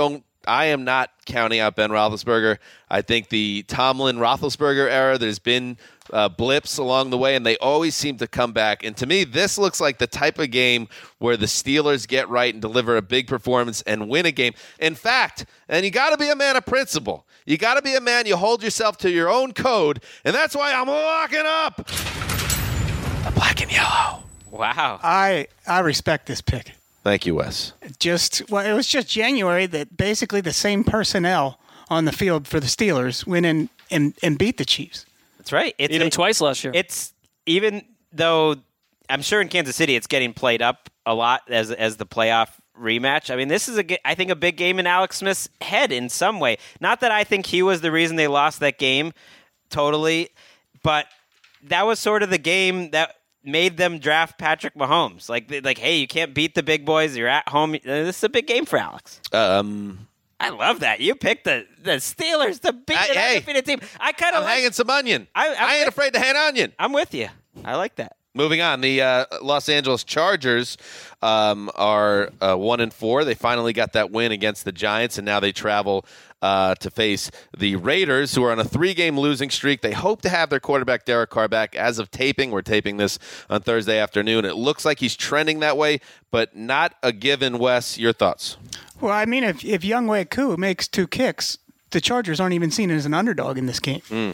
am not counting out Ben Roethlisberger. I think the Tomlin-Roethlisberger era, there's been blips along the way, and they always seem to come back. And to me, this looks like the type of game where the Steelers get right and deliver a big performance and win a game. In fact, and you got to be a man of principle. You got to be a man, you hold yourself to your own code, and that's why I'm locking up the black and yellow. Wow. I respect this pick. Thank you, Wes. It was just January that basically the same personnel on the field for the Steelers went in and beat the Chiefs. That's right. Beat them twice last year. It's, even though I'm sure in Kansas City it's getting played up a lot as the playoff rematch. I mean, this is I think a big game in Alex Smith's head in some way. Not that I think he was the reason they lost that game totally, but that was sort of the game that made them draft Patrick Mahomes. Like, hey, you can't beat the big boys. You're at home. This is a big game for Alex. I love that. You picked the Steelers to beat an undefeated team. I'm hanging some onion. I ain't afraid to hang onion. I'm with you. I like that. Moving on, the Los Angeles Chargers are 1-4. They finally got that win against the Giants, and now they travel to face the Raiders, who are on a 3-game losing streak. They hope to have their quarterback, Derek Carr, back. As of taping, we're taping this on Thursday afternoon. It looks like he's trending that way, but not a given. Wes, your thoughts? Well, I mean, if Younghoe Koo makes 2 kicks, the Chargers aren't even seen as an underdog in this game.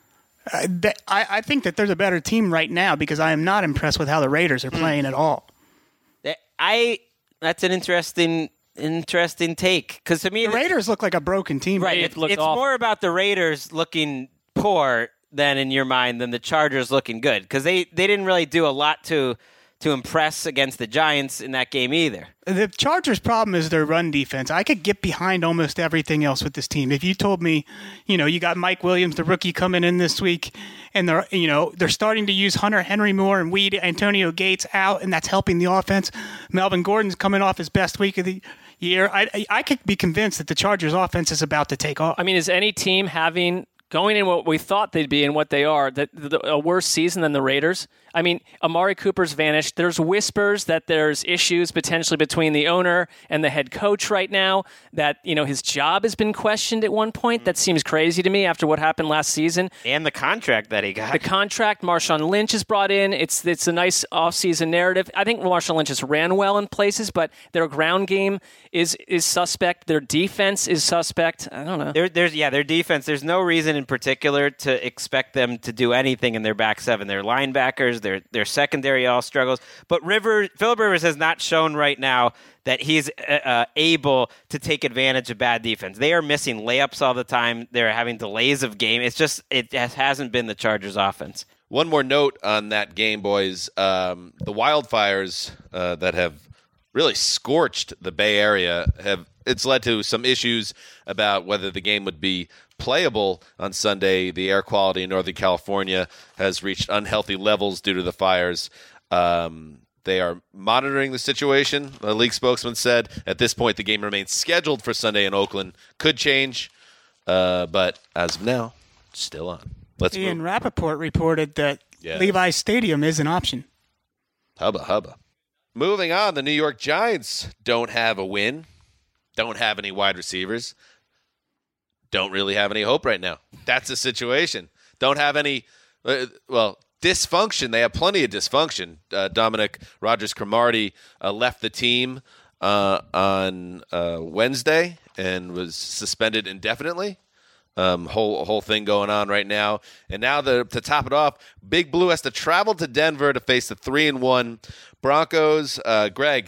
I think that there's a better team right now, because I am not impressed with how the Raiders are playing at all. That's an interesting take, because to me the Raiders look like a broken team. Right, it's more about the Raiders looking poor than in your mind than the Chargers looking good, because they didn't really do a lot to impress against the Giants in that game either. The Chargers' problem is their run defense. I could get behind almost everything else with this team. If you told me, you got Mike Williams, the rookie, coming in this week, and they're starting to use Hunter Henry more and weed Antonio Gates out, and that's helping the offense. Melvin Gordon's coming off his best week of the year. I could be convinced that the Chargers' offense is about to take off. I mean, is any team having going in what we thought they'd be and what they are, a worse season than the Raiders. I mean, Amari Cooper's vanished. There's whispers that there's issues potentially between the owner and the head coach right now, that, his job has been questioned at one point. That seems crazy to me after what happened last season. And the contract that he got. The contract Marshawn Lynch is brought in. It's a nice offseason narrative. I think Marshawn Lynch has ran well in places, but their ground game is suspect. Their defense is suspect. I don't know. Their defense, there's no reason in particular to expect them to do anything in their back seven. Their linebackers, their secondary all struggles. But Phillip Rivers has not shown right now that he's able to take advantage of bad defense. They are missing layups all the time. They're having delays of game. It hasn't been the Chargers offense. One more note on that game, boys. The wildfires that have really scorched the Bay Area it's led to some issues about whether the game would be playable on Sunday. The air quality in Northern California has reached unhealthy levels due to the fires. They are monitoring the situation. The league spokesman said at this point the game remains scheduled for Sunday in Oakland. Could change, but as of now, still on. Ian Rappaport reported that Levi's Stadium is an option. Hubba. Moving on, the New York Giants don't have a win. Don't have any wide receivers. Don't really have any hope right now. That's the situation. Don't have any, dysfunction. They have plenty of dysfunction. Dominic Rodgers-Cromartie left the team on Wednesday and was suspended indefinitely. Whole thing going on right now. And now to top it off, Big Blue has to travel to Denver to face the 3-1 Broncos. Greg,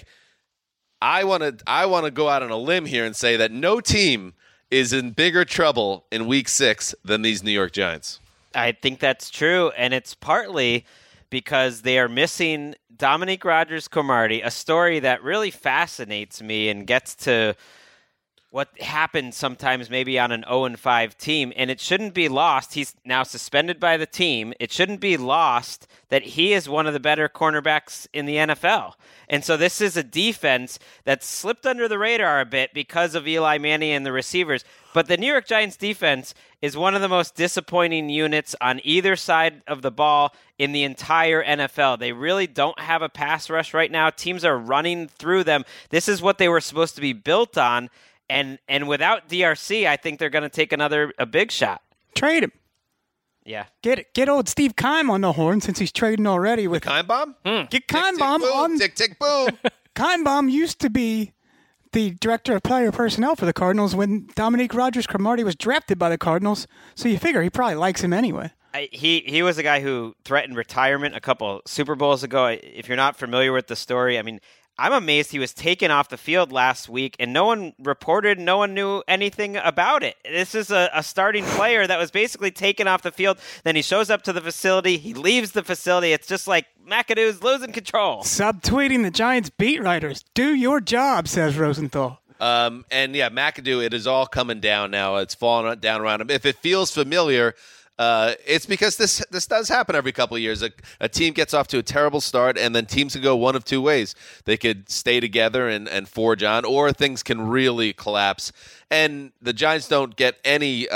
I want to go out on a limb here and say that no team is in bigger trouble in Week 6 than these New York Giants. I think that's true, and it's partly because they are missing Dominique Rodgers-Cromartie, a story that really fascinates me and gets to what happens sometimes maybe on an 0-5 team, and it shouldn't be lost. He's now suspended by the team. It shouldn't be lost that he is one of the better cornerbacks in the NFL. And so this is a defense that's slipped under the radar a bit because of Eli Manning and the receivers. But the New York Giants defense is one of the most disappointing units on either side of the ball in the entire NFL. They really don't have a pass rush right now. Teams are running through them. This is what they were supposed to be built on. And without DRC, I think they're going to take a big shot. Trade him. Yeah. Get old Steve Keim on the horn since he's trading already with Keimbaum? Get Keimbaum on. Tick, tick, boom. Keimbaum used to be the director of player personnel for the Cardinals when Dominique Rodgers-Cromartie was drafted by the Cardinals. So you figure he probably likes him anyway. He was a guy who threatened retirement a couple Super Bowls ago. If you're not familiar with the story, I mean, I'm amazed he was taken off the field last week and no one reported, no one knew anything about it. This is a starting player that was basically taken off the field. Then he shows up to the facility. He leaves the facility. It's just like McAdoo's losing control. Subtweeting the Giants beat writers. Do your job, says Rosenthal. McAdoo, it is all coming down now. It's falling down around him. If it feels familiar, it's because this does happen every couple of years. A team gets off to a terrible start, and then teams can go one of two ways. They could stay together and forge on, or things can really collapse. And the Giants don't get any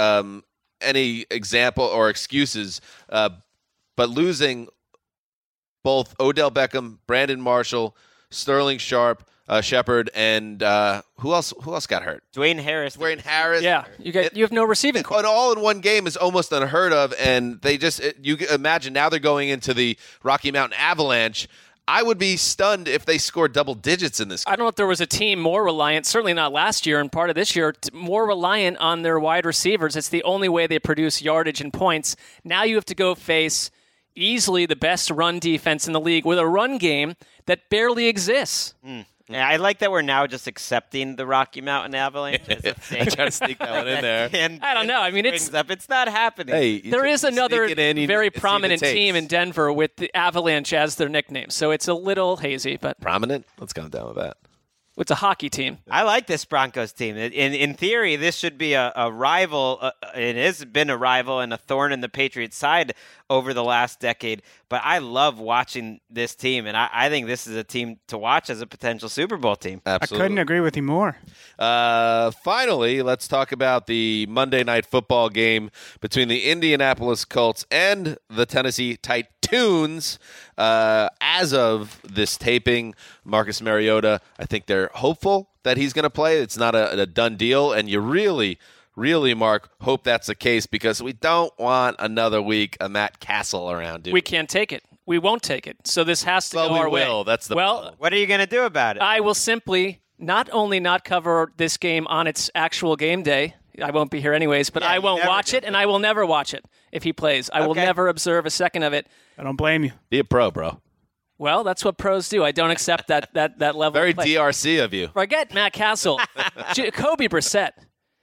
example or excuses, but losing both Odell Beckham, Brandon Marshall, Sterling Shepard, and who else got hurt? Dwayne Harris. Yeah, you have no receiving core. But all in one game is almost unheard of, and they just you imagine now they're going into the Rocky Mountain Avalanche. I would be stunned if they scored double digits in this game. I don't know if there was a team more reliant, certainly not last year and part of this year, more reliant on their wide receivers. It's the only way they produce yardage and points. Now you have to go face easily the best run defense in the league with a run game that barely exists. Yeah, I like that we're now just accepting the Rocky Mountain Avalanche as a thing. I try to sneak that one in there. I don't know. I mean, it's not happening. Hey, there is another very prominent team in Denver with the Avalanche as their nickname, so it's a little hazy. But prominent? Let's calm down with that. It's a hockey team. I like this Broncos team. In theory, this should be a rival. It has been a rival and a thorn in the Patriots' side over the last decade. But I love watching this team, and I think this is a team to watch as a potential Super Bowl team. Absolutely. I couldn't agree with you more. Finally, let's talk about the Monday Night Football game between the Indianapolis Colts and the Tennessee Titans. As of this taping, Marcus Mariota, I think they're hopeful that he's going to play. It's not a done deal, and you really, Mark, hope that's the case because we don't want another week of Matt Castle around, dude. We can't take it. We won't take it. So this has to go we our way. will. That's the problem. What are you going to do about it? I will simply not only not cover this game on its actual game day, I won't be here anyways, but I won't watch it, and I will never watch it if he plays. I will never observe a second of it. I don't blame you. Be a pro, bro. Well, that's what pros do. I don't accept that level Very of play. DRC of you. Forget Matt Castle. Jacoby Brissett.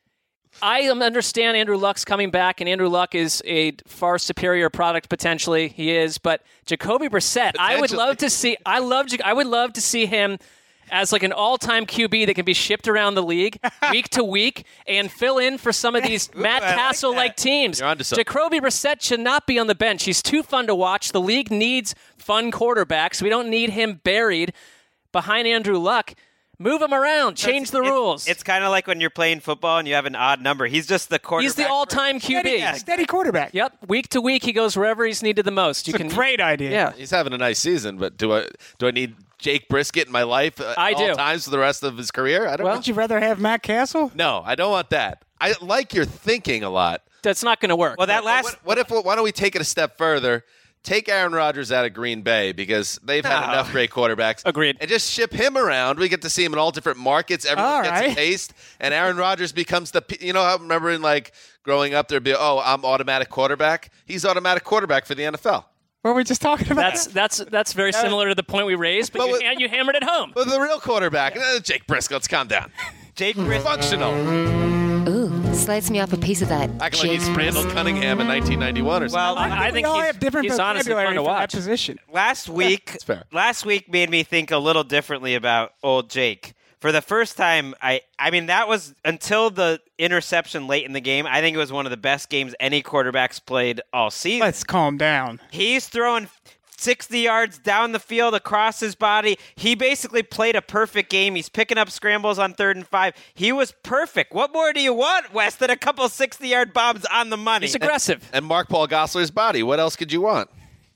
I understand Andrew Luck's coming back, and Andrew Luck is a far superior product potentially. He is, but Jacoby Brissett, I would love to see. I would love to see him as like an all-time QB that can be shipped around the league week to week and fill in for some of these Matt Castle-like teams. You're onto something. Jacoby Brissett should not be on the bench. He's too fun to watch. The league needs fun quarterbacks. We don't need him buried behind Andrew Luck. Move him around. Change the rules. It's kind of like when you're playing football and you have an odd number. He's just the quarterback. He's the all-time QB. Steady quarterback. Yep. Week to week, he goes wherever he's needed the most. It's a great idea. Yeah. He's having a nice season, but do I need Jake Brisket in my life at all times for the rest of his career? I don't know. Would you rather have Matt Castle? No, I don't want that. I like your thinking a lot. That's not going to work. Well, that last. Why don't we take it a step further? Take Aaron Rodgers out of Green Bay because they've had enough great quarterbacks. Agreed. And just ship him around. We get to see him in all different markets. Everyone gets a taste. And Aaron Rodgers becomes I remember in like growing up, there'd be, I'm automatic quarterback. He's automatic quarterback for the NFL. What were we just talking about? That's very similar to the point we raised, but you hammered it home. But the real quarterback, Jake Briscoe, let's calm down. Jake Briscoe. Functional. Ooh, slice me off a piece of that. Acting like he's Randall Cunningham in 1991 or something. Well, I think we all have different he's honestly vocabulary fun to for watch. that position. Last week made me think a little differently about old Jake. For the first time, I mean, that was until the interception late in the game. I think it was one of the best games any quarterback's played all season. Let's calm down. He's throwing 60 yards down the field across his body. He basically played a perfect game. He's picking up scrambles on 3rd and 5. He was perfect. What more do you want, Wes, than a couple 60-yard bombs on the money? He's aggressive. And Mark Paul Gosselaar's body. What else could you want?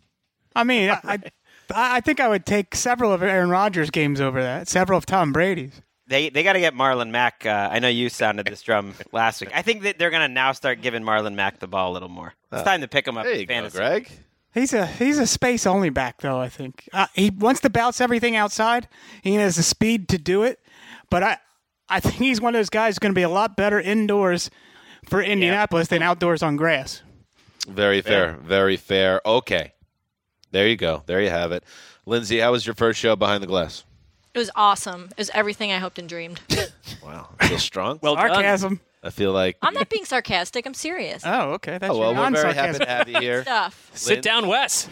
I mean, I think I would take several of Aaron Rodgers' games over that. Several of Tom Brady's. They got to get Marlon Mack. I know you sounded this drum last week. I think that they're going to now start giving Marlon Mack the ball a little more. It's time to pick him up There in you go, fantasy. Greg. He's a space only back though. I think he wants to bounce everything outside. He has the speed to do it, but I think he's one of those guys who's going to be a lot better indoors for Indianapolis than outdoors on grass. Very fair. Very fair. Okay. There you go. There you have it. Lindsay, how was your first show behind the glass? It was awesome. It was everything I hoped and dreamed. Wow. Feel strong? Well done. Sarcasm. I feel like... I'm not being sarcastic. I'm serious. Oh, okay. That's well, your we're very happy non-sarcasm. to have you here. Stuff. Sit down, Wes.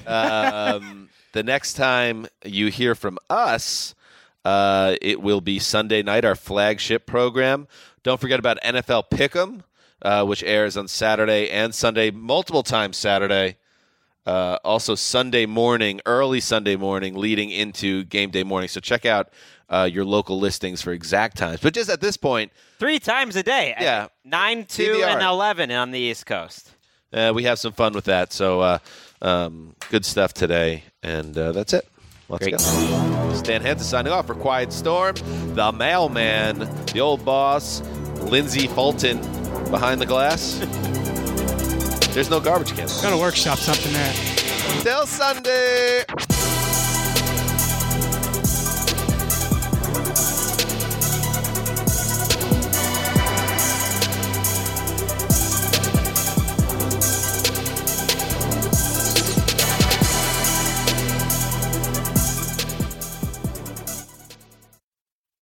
The next time you hear from us, it will be Sunday night, our flagship program. Don't forget about NFL Pick'em, which airs on Saturday and Sunday, multiple times Saturday. Also Sunday morning, early Sunday morning, leading into game day morning. So check out your local listings for exact times. But just at this point... 3 times a day. Yeah. 9, 2, DVR. and 11 on the East Coast. we have some fun with that. So good stuff today. And that's it. Let's go. Stan Henta signing off for Quiet Storm, the mailman, the old boss, Lindsay Fulton behind the glass. There's no garbage can. Got to workshop something there. Till Sunday.